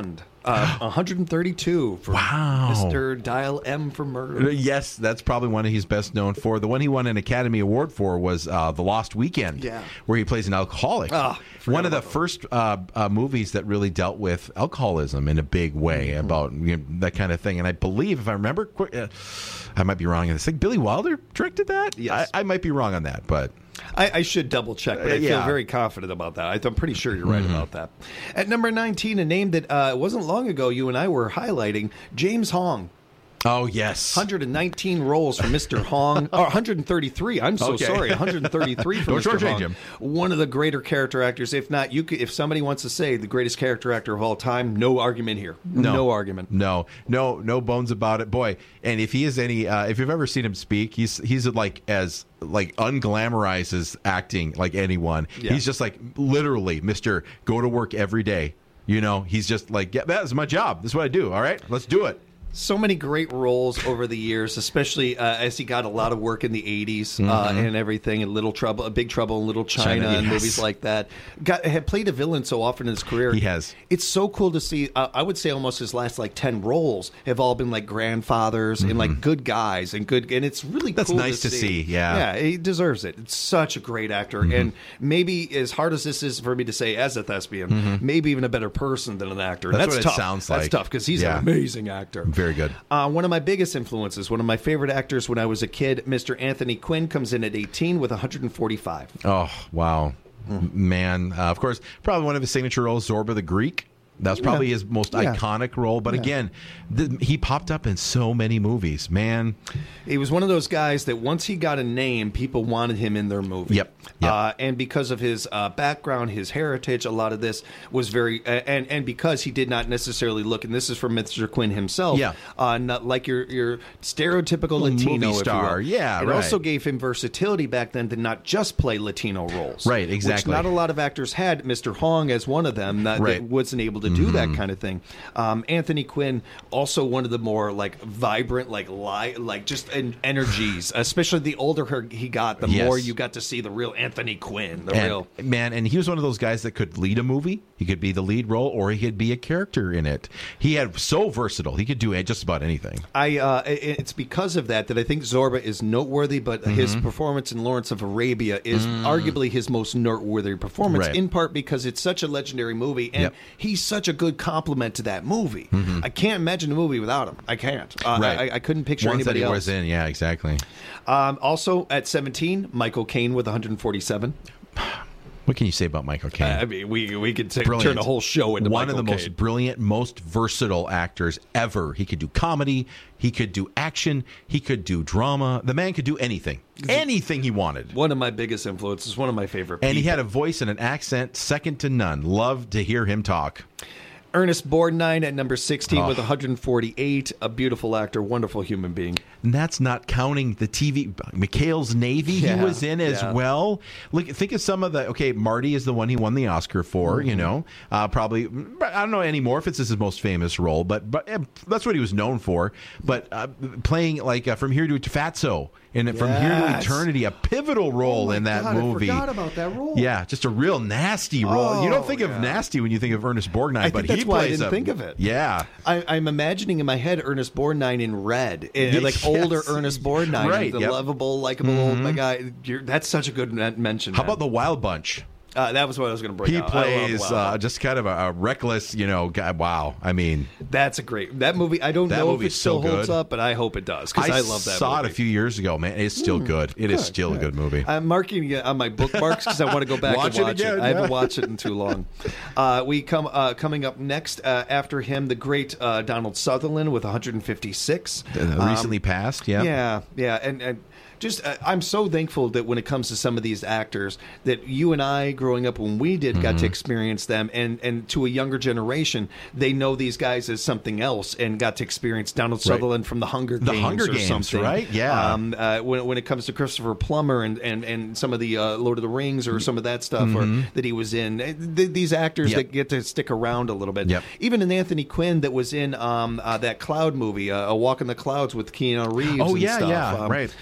Uh, one hundred thirty-two for wow. Mister Dial M for Murder. Yes, that's probably one he's best known for. The one he won an Academy Award for was uh, The Lost Weekend, yeah. where he plays an alcoholic. Oh, one of the first uh, uh, movies that really dealt with alcoholism in a big way, mm-hmm. about you know, that kind of thing. And I believe, if I remember, uh, I might be wrong in this. I think Billy Wilder directed that? Yes. I, I might be wrong on that, but... I, I should double check, but I feel yeah. very confident about that. I'm pretty sure you're right mm-hmm. about that. At number nineteen, a name that uh, wasn't long ago you and I were highlighting, James Hong. Oh, yes. one hundred nineteen roles for Mister Hong. Or one hundred thirty-three. I'm so okay. sorry. one hundred thirty-three for Mister Hong. Him. One of the greater character actors. If not, you could, if somebody wants to say the greatest character actor of all time, no argument here. No, no argument. No, no, no bones about it. Boy, and if he is any, uh, if you've ever seen him speak, he's he's like as like unglamorizes acting like anyone. Yeah. He's just like literally Mister Go to work every day. You know, he's just like, yeah, that's my job. That's what I do. All right, let's do it. So many great roles over the years, especially uh, as he got a lot of work in the eighties mm-hmm. uh, and everything, and Little Trouble, Big Trouble in Little China, China and yes. movies like that. Got had played a villain so often in his career. He has. It's so cool to see. Uh, I would say almost his last like ten roles have all been like grandfathers mm-hmm. and like good guys and good. And it's really that's cool nice to, to see. see. Yeah, yeah, he deserves it. It's such a great actor, mm-hmm. and maybe as hard as this is for me to say as a thespian, mm-hmm. maybe even a better person than an actor. That's, that's what tough. it sounds that's like. That's tough because he's yeah. an amazing actor. Very good. Uh, one of my biggest influences, one of my favorite actors when I was a kid, Mister Anthony Quinn, comes in at eighteen with one hundred forty-five. Oh, wow. Mm. Man. Uh, of course, probably one of his signature roles, Zorba the Greek. That's probably yeah. his most yeah. iconic role. But yeah. again, the, he popped up in so many movies, man. He was one of those guys that once he got a name, people wanted him in their movie. Yep. yep. Uh, and because of his uh, background, his heritage, a lot of this was very... Uh, and, and because he did not necessarily look, and this is from Mister Quinn himself, yeah. uh, not like your, your stereotypical Latino movie star. If you will. Yeah, It right. also gave him versatility back then to not just play Latino roles. Right, exactly. Which not a lot of actors had. Mister Hong as one of them that, right. that wasn't able to do mm-hmm. that kind of thing. Um, Anthony Quinn, also one of the more like vibrant, like li- like just en- energies. Especially the older her- he got, the yes. more you got to see the real Anthony Quinn. The and, real man, and he was one of those guys that could lead a movie. He could be the lead role, or he could be a character in it. He had so versatile. He could do just about anything. I uh, it's because of that that I think Zorba is noteworthy, but mm-hmm. his performance in Lawrence of Arabia is mm. arguably his most noteworthy performance. Right. In part because it's such a legendary movie, and yep. he's such a good complement to that movie. Mm-hmm. I can't imagine a movie without him. I can't. Uh, right. I, I couldn't picture Ones anybody that he else. was in, yeah, exactly. Um, also at seventeen, Michael Caine with one hundred forty-seven. What can you say about Michael Caine? Uh, I mean, we we could t- turn a whole show into one Michael of the Caine. most brilliant, most versatile actors ever. He could do comedy, he could do action, he could do drama. The man could do anything, anything he wanted. One of my biggest influences, one of my favorite people. And he had a voice and an accent second to none. Loved to hear him talk. Ernest Borgnine at number sixteen oh. with one hundred forty-eight. A beautiful actor, wonderful human being. And that's not counting the T V. McHale's Navy yeah, he was in as yeah. well. Look, think of some of the. Okay, Marty is the one he won the Oscar for. Mm-hmm. You know, uh, probably I don't know anymore if it's his most famous role, but but uh, that's what he was known for. But uh, playing like uh, From Here to Fatso. And yes. From Here to Eternity, a pivotal role oh in that God, movie. I forgot about that role. Yeah, just a real nasty role. Oh, you don't think yeah. of nasty when you think of Ernest Borgnine, I but think that's he why plays I didn't a, think of it. Yeah, I, I'm imagining in my head Ernest Borgnine in Red, like yes. older Ernest Borgnine, right? The Yep. lovable, likable mm-hmm. old guy. You're, that's such a good mention. How man. about the Wild Bunch? Uh, that was what I was going to bring he out. Plays uh, just kind of a, a reckless, you know, guy. Wow. I mean, that's a great that movie. I don't that know if it still so holds good. up, but I hope it does because I, I love that. Saw movie. it a few years ago, man. It's still mm, good. It good, is still good. a good movie. I'm marking it on my bookmarks because I want to go back watch and watch it. Again, it. yeah. I haven't watched it in too long. Uh, we come uh, coming up next uh, after him, the great uh, Donald Sutherland with one hundred fifty-six. Uh, recently um, passed. Yeah. Yeah. Yeah. And. and Just, uh, I'm so thankful that when it comes to some of these actors, that you and I, growing up when we did, mm-hmm. got to experience them, and, and to a younger generation, they know these guys as something else, and got to experience Donald Sutherland right. from the Hunger Games, the Hunger or Games, something. right? Yeah. Um, uh, when when it comes to Christopher Plummer and, and, and some of the uh, Lord of the Rings or some of that stuff, mm-hmm. or that he was in, th- these actors yep. that get to stick around a little bit. Yep. Even in Anthony Quinn, that was in um, uh, that Cloud movie, uh, A Walk in the Clouds with Keanu Reeves. Oh and yeah, stuff. yeah, um, right. So th-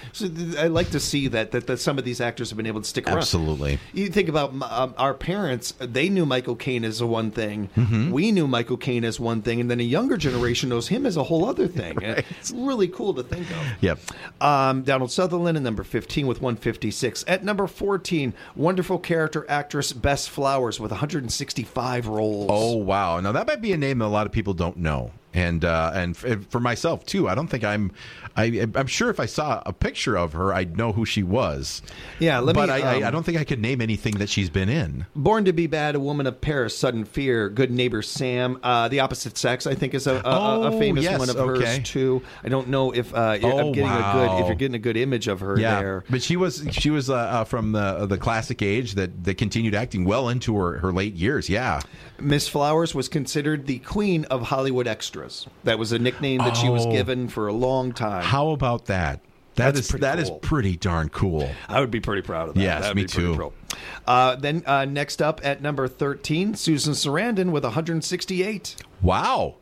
I like to see that, that that some of these actors have been able to stick around. Absolutely. You think about um, our parents; they knew Michael Caine as a one thing. Mm-hmm. We knew Michael Caine as one thing, and then a younger generation knows him as a whole other thing. Right. It's really cool to think of. Yep. Um, Donald Sutherland at number fifteen with one fifty-six. At number fourteen, wonderful character actress Bess Flowers with one hundred sixty-five roles. Oh, wow. Now, that might be a name that a lot of people don't know. And uh, and for myself too, I don't think I'm. I, I'm sure if I saw a picture of her, I'd know who she was. Yeah, let but me, I, um, I, I don't think I could name anything that she's been in. Born to Be Bad, A Woman of Paris, Sudden Fear, Good Neighbor Sam, uh, The Opposite Sex. I think is a, a, oh, a famous yes, one of okay. hers too. I don't know if uh, oh, I'm getting wow. a good if you're getting a good image of her yeah, there. But she was she was uh, uh, from the the classic age that, that continued acting well into her, her late years. Yeah, Miss Flowers was considered the queen of Hollywood extras. That was a nickname that she was Oh. given for a long time. How about that? That That's is pretty that is cool. pretty darn cool. I would be pretty proud of that. Yes, That'd me be pretty too. pro. Uh, then uh, next up at number thirteen, Susan Sarandon with one hundred sixty-eight. Wow.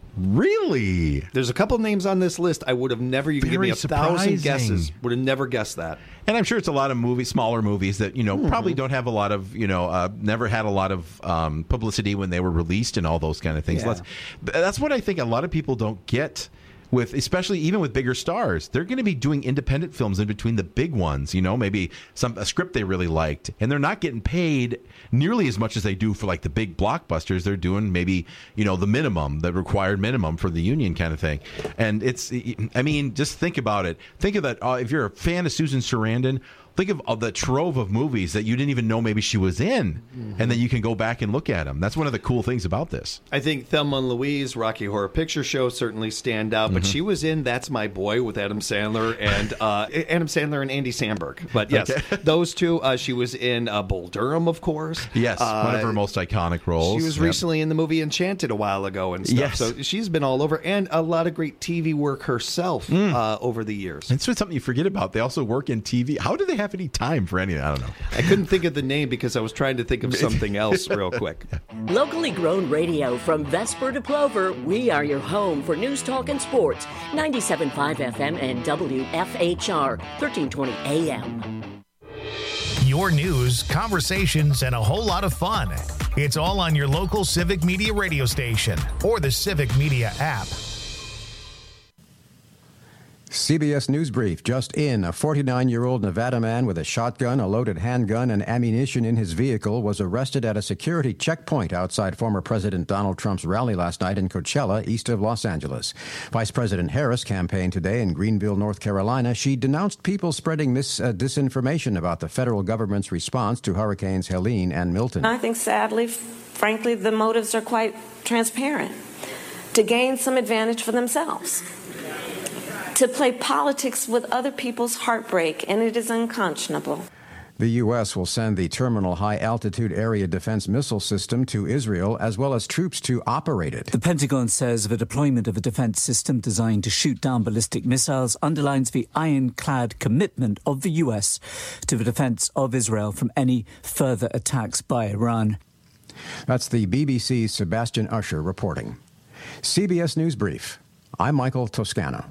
Really? There's a couple names on this list I would have never, you can give Very me a thousand surprising. guesses, would have never guessed that. And I'm sure it's a lot of movies, smaller movies that, you know, Mm-hmm. probably don't have a lot of, you know, uh, never had a lot of um, publicity when they were released and all those kind of things. Yeah. That's, that's what I think a lot of people don't get with, especially even with bigger stars. They're going to be doing independent films in between the big ones, you know, maybe some a script they really liked, and they're not getting paid nearly as much as they do for like the big blockbusters. They're doing maybe, you know, the minimum, the required minimum for the union kind of thing. And it's, I mean, just think about it. Think of that. Uh, if you're a fan of Susan Sarandon, think of uh, the trove of movies that you didn't even know maybe she was in, Mm-hmm. and then you can go back and look at them. That's one of the cool things about this. I think Thelma and Louise, Rocky Horror Picture Show certainly stand out, but Mhm. she was in That's My Boy with Adam Sandler and uh, Adam Sandler and Andy Samberg. But yes, Okay. those two. Uh, she was in uh, Bull Durham, of course. Yes, one of Uh, her most iconic roles. She was Yep. recently in the movie Enchanted a while ago and stuff. Yes. So she's been all over, and a lot of great T V work herself Mm. uh, over the years. It's something you forget about. They also work in T V. How do they have any time for anything? I don't know. I couldn't think of the name because I was trying to think of something else real quick. Locally grown radio from Vesper to Plover, we are your home for news, talk, and sports. ninety-seven point five F M and W F H R, thirteen twenty A M. Your news, conversations, and a whole lot of fun. It's all on your local Civic Media radio station or the Civic Media app. C B S News Brief. Just in, a forty-nine-year-old Nevada man with a shotgun, a loaded handgun, and ammunition in his vehicle was arrested at a security checkpoint outside former President Donald Trump's rally last night in Coachella, east of Los Angeles. Vice President Harris campaigned today in Greenville, North Carolina. She denounced people spreading mis- uh, disinformation about the federal government's response to Hurricanes Helene and Milton. I think, sadly, frankly, the motives are quite transparent. To gain some advantage for themselves. To play politics with other people's heartbreak, and it is unconscionable. The U S will send the Terminal High Altitude Area Defense Missile System to Israel, as well as troops to operate it. The Pentagon says the deployment of a defense system designed to shoot down ballistic missiles underlines the ironclad commitment of the U S to the defense of Israel from any further attacks by Iran. That's the B B C's Sebastian Usher reporting. C B S News Brief. I'm Michael Toscano.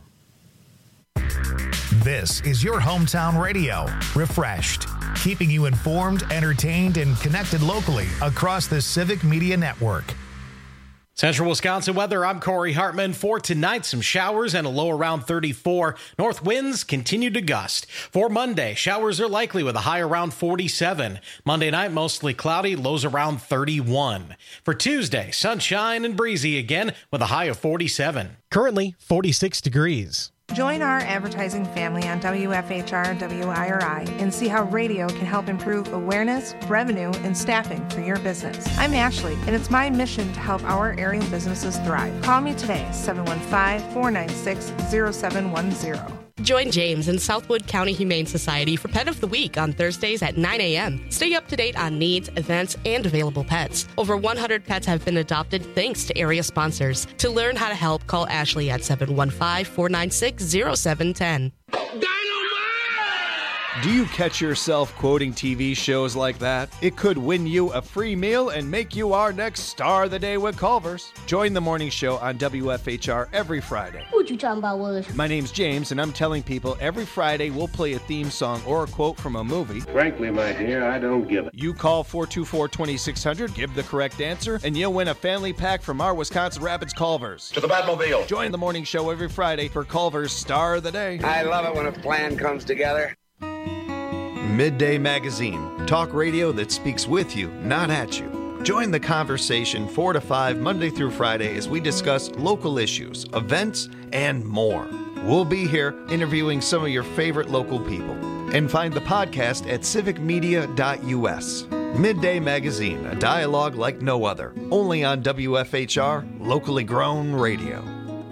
This is your hometown radio, refreshed, keeping you informed, entertained, and connected locally across the Civic Media Network. Central Wisconsin weather, I'm Corey Hartman. For tonight, some showers and a low around thirty-four. North winds continue to gust. For Monday, showers are likely with a high around forty-seven. Monday night, mostly cloudy, lows around thirty-one. For Tuesday, sunshine and breezy again with a high of forty-seven. Currently, forty-six degrees. Join our advertising family on W F H R and W I R I and see how radio can help improve awareness, revenue, and staffing for your business. I'm Ashley, and it's my mission to help our area businesses thrive. Call me today, seven one five, four nine six, zero seven one zero. Join James and Southwood County Humane Society for Pet of the Week on Thursdays at nine a.m. Stay up to date on needs, events, and available pets. Over one hundred pets have been adopted thanks to area sponsors. To learn how to help, call Ashley at seven one five, four nine six, zero seven one zero. Do you catch yourself quoting T V shows like that? It could win you a free meal and make you our next star of the day with Culver's. Join the morning show on W F H R every Friday. What you talking about, Willis? My name's James, and I'm telling people every Friday we'll play a theme song or a quote from a movie. Frankly, my dear, I don't give it. You call four two four, two six zero zero, give the correct answer, and you'll win a family pack from our Wisconsin Rapids Culver's. To the Batmobile. Join the morning show every Friday for Culver's Star of the Day. I love it when a plan comes together. Midday Magazine. Talk radio that speaks with you, not at you. Join the conversation four to five Monday through Friday as we discuss local issues, events, and more. We'll be here interviewing some of your favorite local people. And find the podcast at civic media dot u s. Midday Magazine, a dialogue like no other. Only on W F H R, locally grown radio.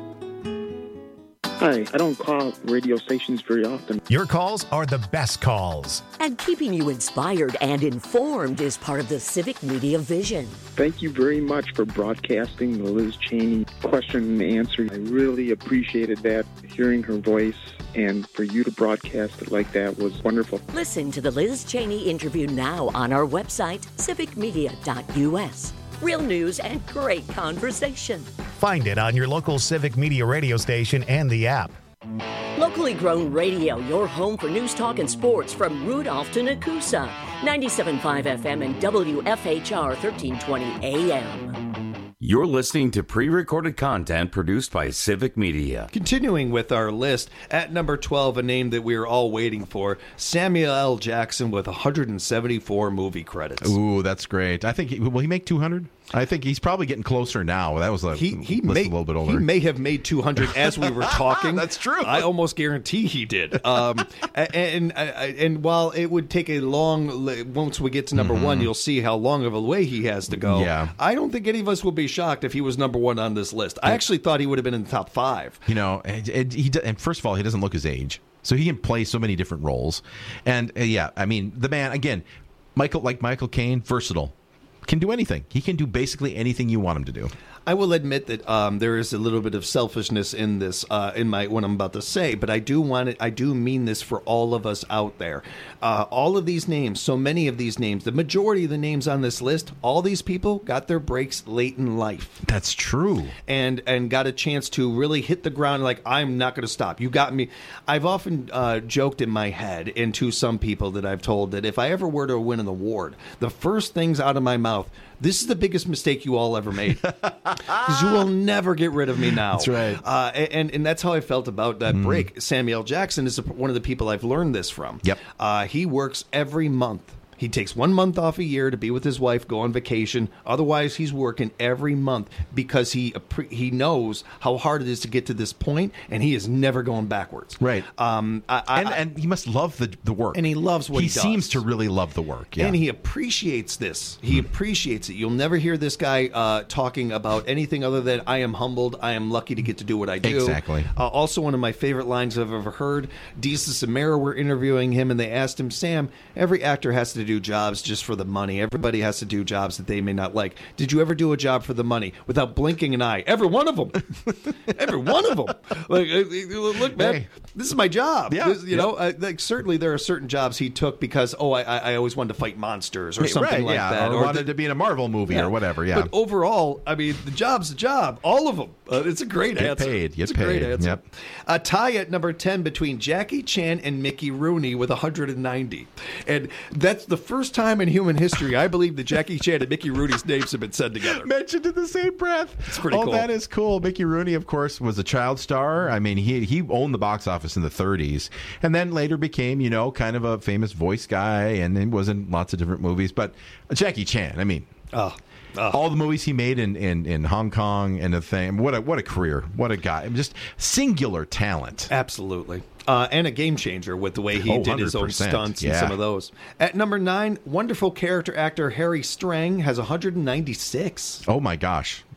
Hi, I don't call radio stations very often. Your calls are the best calls. And keeping you inspired and informed is part of the Civic Media vision. Thank you very much for broadcasting the Liz Cheney question and answer. I really appreciated that, hearing her voice, and for you to broadcast it like that was wonderful. Listen to the Liz Cheney interview now on our website, civic media dot u s. Real news and great conversation. Find it on your local Civic Media radio station and the app. Locally grown radio, your home for news, talk, and sports from Rudolph to Nakusa. ninety-seven point five F M and W F H R thirteen twenty A M. You're listening to pre-recorded content produced by Civic Media. Continuing with our list, at number twelve, a name that we were all waiting for, Samuel L. Jackson with one hundred seventy-four movie credits. Ooh, that's great. I think, he, will he make two hundred? I think he's probably getting closer now. That was a, he, he was may, a little bit older. He may have made two hundred as we were talking. That's true. I almost guarantee he did. Um, and, and and while it would take a long, once we get to number mm-hmm. one, you'll see how long of a way he has to go. Yeah. I don't think any of us would be shocked if he was number one on this list. I actually thought he would have been in the top five. You know, and, and, he, and first of all, he doesn't look his age. So he can play so many different roles. And uh, yeah, I mean, the man, again, Michael, like Michael Caine, versatile. Can do anything. He can do basically anything you want him to do. I will admit that um, there is a little bit of selfishness in this, uh, in my what I'm about to say, but I do want it. I do mean this for all of us out there. Uh, all of these names, so many of these names, the majority of the names on this list, all these people got their breaks late in life. That's true, and and got a chance to really hit the ground. Like, I'm not going to stop. You got me. I've often uh, joked in my head, and to some people that I've told, that if I ever were to win an award, the first things out of my mouth, this is the biggest mistake you all ever made. Because you will never get rid of me now. That's right. Uh, and, and that's how I felt about that mm. break. Samuel Jackson is one of the people I've learned this from. Yep. Uh, he works every month. He takes one month off a year to be with his wife, go on vacation. Otherwise, he's working every month because he he knows how hard it is to get to this point, and he is never going backwards. Right. Um. I, I, and, and he must love the, the work. And he loves what he, he does. He seems to really love the work. Yeah. And he appreciates this. He mm. appreciates it. You'll never hear this guy uh, talking about anything other than, I am humbled, I am lucky to get to do what I do. Exactly. Uh, also, one of my favorite lines I've ever heard, Deesa Samara were interviewing him, and they asked him, Sam, every actor has to do jobs just for the money. Everybody has to do jobs that they may not like. Did you ever do a job for the money? Without blinking an eye. Every one of them. Every one of them. Like, look, man, hey. This is my job. Yeah, this, you yeah. know, uh, like certainly there are certain jobs he took because, oh, I, I always wanted to fight monsters or something right, like yeah. that. Or, or wanted the, to be in a Marvel movie yeah. or whatever. Yeah. But overall, I mean, the job's a job. All of them. Uh, it's a great get answer. Paid. Get it's a paid. Great answer. Yep. A tie at number ten between Jackie Chan and Mickey Rooney with one hundred ninety. And that's the first time in human history, I believe, that Jackie Chan and Mickey Rooney's names have been said together. Mentioned in the same breath. It's pretty oh, cool. That is cool. Mickey Rooney, of course, was a child star. I mean, he he owned the box office in the thirties, and then later became, you know, kind of a famous voice guy, and he was in lots of different movies. But Jackie Chan, I mean, oh, oh. all the movies he made in, in, in Hong Kong and the thing. What a what a career! What a guy! Just singular talent. Absolutely. Uh, and a game changer with the way he oh, did his own stunts yeah. and some of those. At number nine, wonderful character actor Harry Strang has one hundred ninety-six. Oh, my gosh.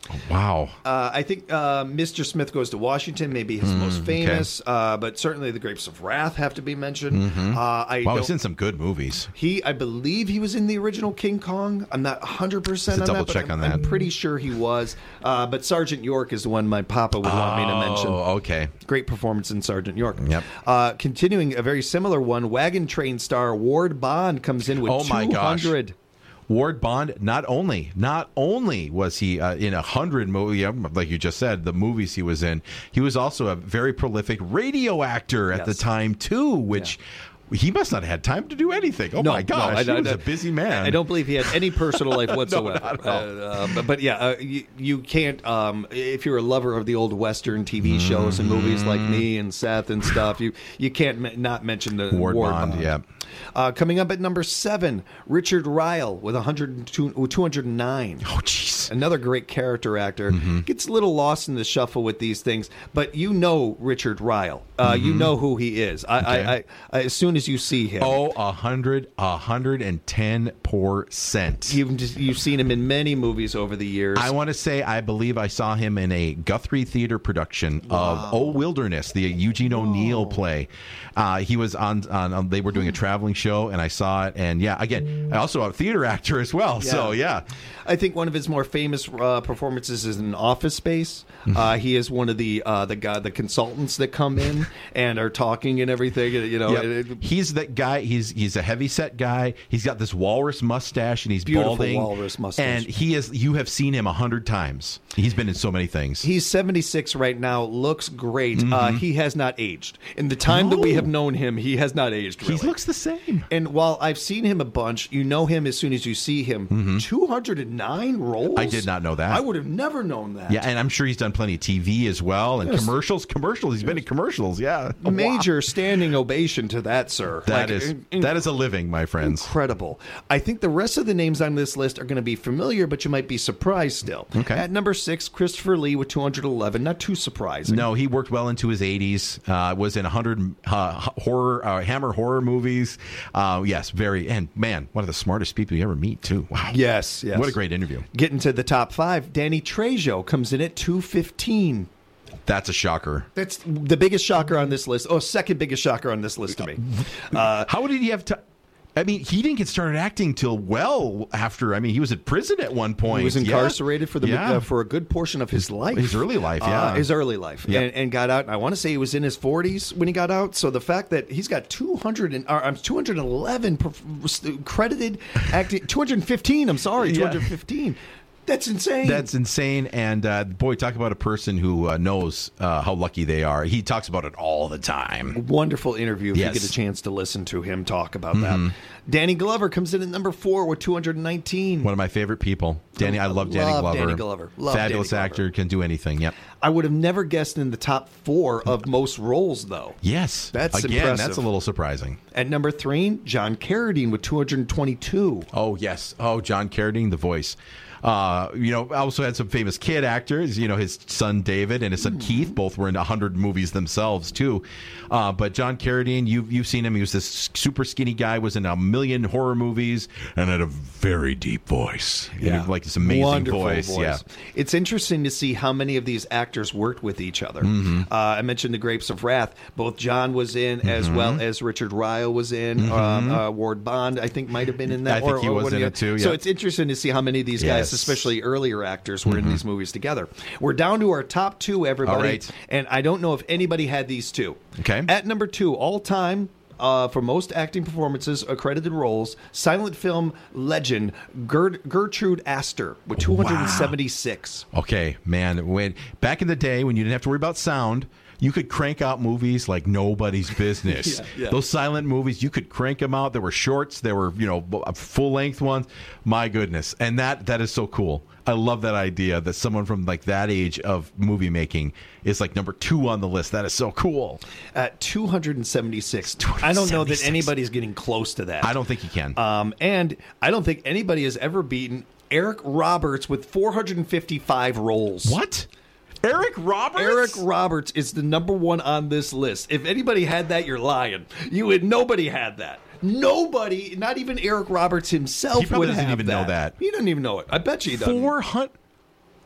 Oh, wow. Uh, I think uh, Mister Smith Goes to Washington, maybe his mm, most famous, okay. uh, but certainly The Grapes of Wrath have to be mentioned. Mm-hmm. Uh, I wow, he's in some good movies. He, I believe he was in the original King Kong. I'm not one hundred percent on double that, check but I'm, on that. I'm pretty sure he was. Uh, but Sergeant York is the one my papa would oh, want me to mention. Oh, okay. Great performance in Sergeant York. Yep. Uh, continuing a very similar one, Wagon Train star Ward Bond comes in with oh my two hundred. Gosh. Ward Bond, not only, not only was he uh, in a hundred movies, like you just said, the movies he was in, he was also a very prolific radio actor at yes. the time too, which. Yeah. He must not have had time to do anything. Oh, no, my gosh. no, I, he was I, a busy man. I don't believe he had any personal life whatsoever. no, not at all. Uh, uh, but, but yeah, uh, you, you can't, um, if you're a lover of the old Western T V shows and movies like me and Seth and stuff, you, you can't me- not mention the Ward, Ward Bond. Bond. Yeah. Uh, coming up at number seven, Richard Ryle with one hundred two, two hundred nine. Oh, jeez. Another great character actor. Mm-hmm. Gets a little lost in the shuffle with these things, but you know Richard Ryle. Uh, mm-hmm. You know who he is. I, okay. I, I, I, as soon as you see him. Oh, a hundred, a hundred and ten percent. You've just, you've seen him in many movies over the years. I want to say, I believe I saw him in a Guthrie Theater production wow. of Oh Wilderness, the Eugene O'Neill oh. play. Uh, he was on, on, on. They were doing a traveling show, and I saw it. And yeah, again, also a theater actor as well. Yeah. So yeah, I think one of his more famous uh, performances is in Office Space. Uh, he is one of the uh, the guy, the consultants that come in and are talking and everything. You know, yep. it, it, he's that guy. He's he's a heavy set guy. He's got this walrus mustache and he's beautiful balding. walrus mustache. And he is. You have seen him a hundred times. He's been in so many things. He's seventy-six right now. Looks great. Mm-hmm. Uh, he has not aged. In the time no. that we have known him, he has not aged. Really. He looks the same. And while I've seen him a bunch, you know him as soon as you see him. Mm-hmm. two hundred nine roles. I did not know that. I would have never known that. Yeah, and I'm sure he's done plenty of T V as well and yes. commercials. Commercials. He's yes. been in commercials. Yeah, major wow. standing ovation to that, sir. That like, is in, in, that is a living, my friends. Incredible. I think the rest of the names on this list are going to be familiar, but you might be surprised still. Okay. At number six, Christopher Lee with two hundred eleven. Not too surprising. No, he worked well into his eighties. Uh, was in one hundred uh, horror, uh, Hammer horror movies. Uh, yes, very. And man, one of the smartest people you ever meet, too. Wow. Yes, yes. What a great interview. Getting to the top five, Danny Trejo comes in at two fifteen. That's a shocker. That's the biggest shocker on this list. Oh, second biggest shocker on this list to me. Uh, How did he have time? I mean, he didn't get started acting till well after. I mean, he was in prison at one point. He was incarcerated yeah. for the yeah. uh, for a good portion of his life. His early life, yeah. Uh, his early life. Yep. And, and got out. I want to say he was in his forties when he got out. So the fact that he's got two hundred and, or, two hundred eleven credited acting, two hundred fifteen, I'm sorry, yeah. two hundred fifteen. That's insane. That's insane. And uh, boy, talk about a person who uh, knows uh, how lucky they are. He talks about it all the time. Wonderful interview if yes. you get a chance to listen to him talk about mm-hmm. that. Danny Glover comes in at number four with two hundred nineteen. One of my favorite people. Danny, I love Danny love Glover. Danny Glover. Love Fabulous Danny actor, Glover. can do anything. Yep. I would have never guessed in the top four of most roles, though. Yes. That's Again, impressive. that's a little surprising. At number three, John Carradine with two hundred twenty-two. Oh, yes. Oh, John Carradine, the voice. Uh, you know, also had some famous kid actors. You know, his son David and his son mm. Keith both were in a hundred movies themselves too. Uh, but John Carradine, you've you've seen him. He was this super skinny guy, was in a million horror movies, and had a very deep voice. Yeah, had, like this amazing Wonderful voice. voice. Yeah, it's interesting to see how many of these actors worked with each other. Mm-hmm. Uh, I mentioned The Grapes of Wrath. Both John was in, mm-hmm. as well as Richard Ryle was in. Mm-hmm. Um, uh, Ward Bond, I think, might have been in that. I think or, he or was in it too. So yeah. it's interesting to see how many of these yes. guys, especially earlier actors, were mm-hmm. in these movies together. We're down to our top two, everybody. All right. And I don't know if anybody had these two. Okay. At number two, all time. Uh, for most acting performances, accredited roles, silent film legend Ger- Gertrude Astor with two hundred seventy-six. Wow. Okay, man. When back in the day when you didn't have to worry about sound, you could crank out movies like nobody's business. yeah, yeah. Those silent movies, you could crank them out. There were shorts, there were, you know, full length ones. My goodness. And that that is so cool. I love that idea that someone from like that age of movie making is like number two on the list. That is so cool. At two hundred seventy-six. I don't know that anybody's getting close to that. I don't think you can. Um, and I don't think anybody has ever beaten Eric Roberts with four hundred fifty-five roles. What? Eric Roberts? Eric Roberts is the number one on this list. If anybody had that, you're lying. You would. Nobody had that. Nobody, not even Eric Roberts himself, he probably would doesn't have even that. know that. He doesn't even know it. I bet you he doesn't. four hundred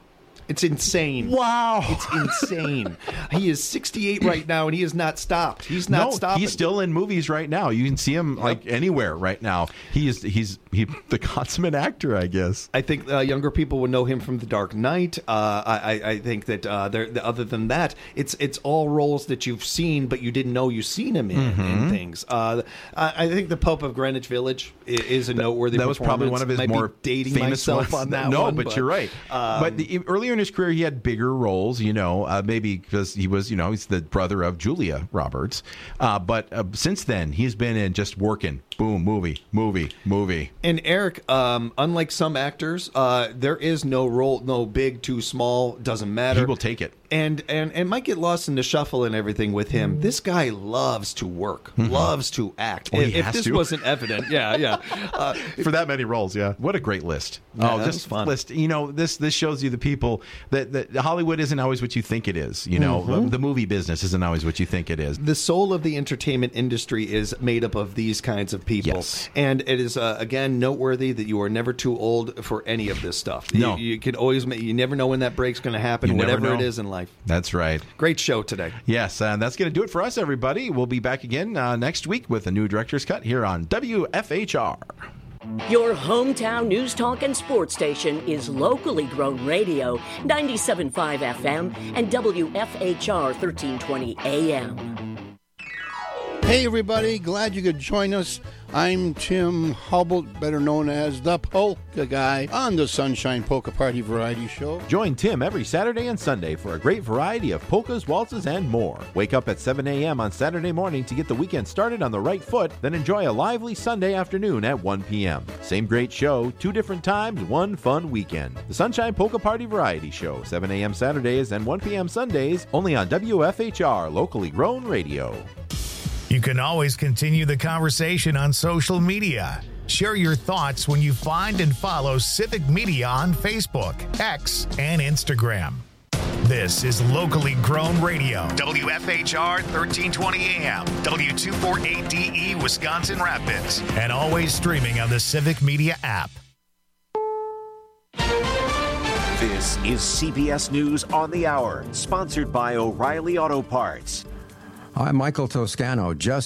It's insane. Wow. It's insane. He is sixty-eight right now, and he has not stopped. He's not no, stopping. He's still in movies right now. You can see him yep. like anywhere right now. He is he's he the consummate actor, I guess. I think uh, younger people would know him from The Dark Knight. Uh, I, I think that uh, other than that, it's it's all roles that you've seen, but you didn't know you've seen him in, mm-hmm. in things. Uh, I, I think The Pope of Greenwich Village is a noteworthy. That was probably one of his Might more be dating famous myself ones. on that no, one. but, but you're right. Um, but the, earlier in his career, he had bigger roles. You know, uh, maybe because he was, you know, he's the brother of Julia Roberts. Uh, but uh, since then, he's been in just working. Boom, movie, movie, movie. And Eric, um, unlike some actors, uh, there is no role, no big, too small, doesn't matter. He will take it. And, and and might get lost in the shuffle and everything with him. This guy loves to work, Mm-hmm. loves to act. Well, if he has this to. wasn't evident, yeah, yeah. Uh, For that many roles, yeah. What a great list. Yeah, oh, that just was fun. list. You know, this this shows you the people that, that Hollywood isn't always what you think it is. You know, Mhm. the, the movie business isn't always what you think it is. The soul of the entertainment industry is made up of these kinds of people. Yes. And it is, uh, again, noteworthy that you are never too old for any of this stuff. No. You, you can always, ma- you never know when that break's going to happen, You never whatever it know. is in life. That's right. Great show today. Yes, and that's going to do it for us, everybody. We'll be back again uh, next week with a new Director's Cut here on W F H R. Your hometown news talk and sports station is locally grown radio, ninety-seven point five F M and W F H R thirteen twenty A M. Hey everybody, glad you could join us. I'm Tim Hubble, better known as the Polka Guy, on the Sunshine Polka Party Variety Show. Join Tim every Saturday and Sunday for a great variety of polkas, waltzes, and more. Wake up at seven a.m. on Saturday morning to get the weekend started on the right foot, then enjoy a lively Sunday afternoon at one p.m. Same great show, two different times, one fun weekend. The Sunshine Polka Party Variety Show, seven a.m. Saturdays and one p.m. Sundays, only on W F H R, locally grown radio. You can always continue the conversation on social media. Share your thoughts when you find and follow Civic Media on Facebook, X, and Instagram. This is locally grown radio. W F H R thirteen twenty A M, W two forty-eight D E, Wisconsin Rapids, and always streaming on the Civic Media app. This is C B S News on the Hour, sponsored by O'Reilly Auto Parts. I'm Michael Toscano. Just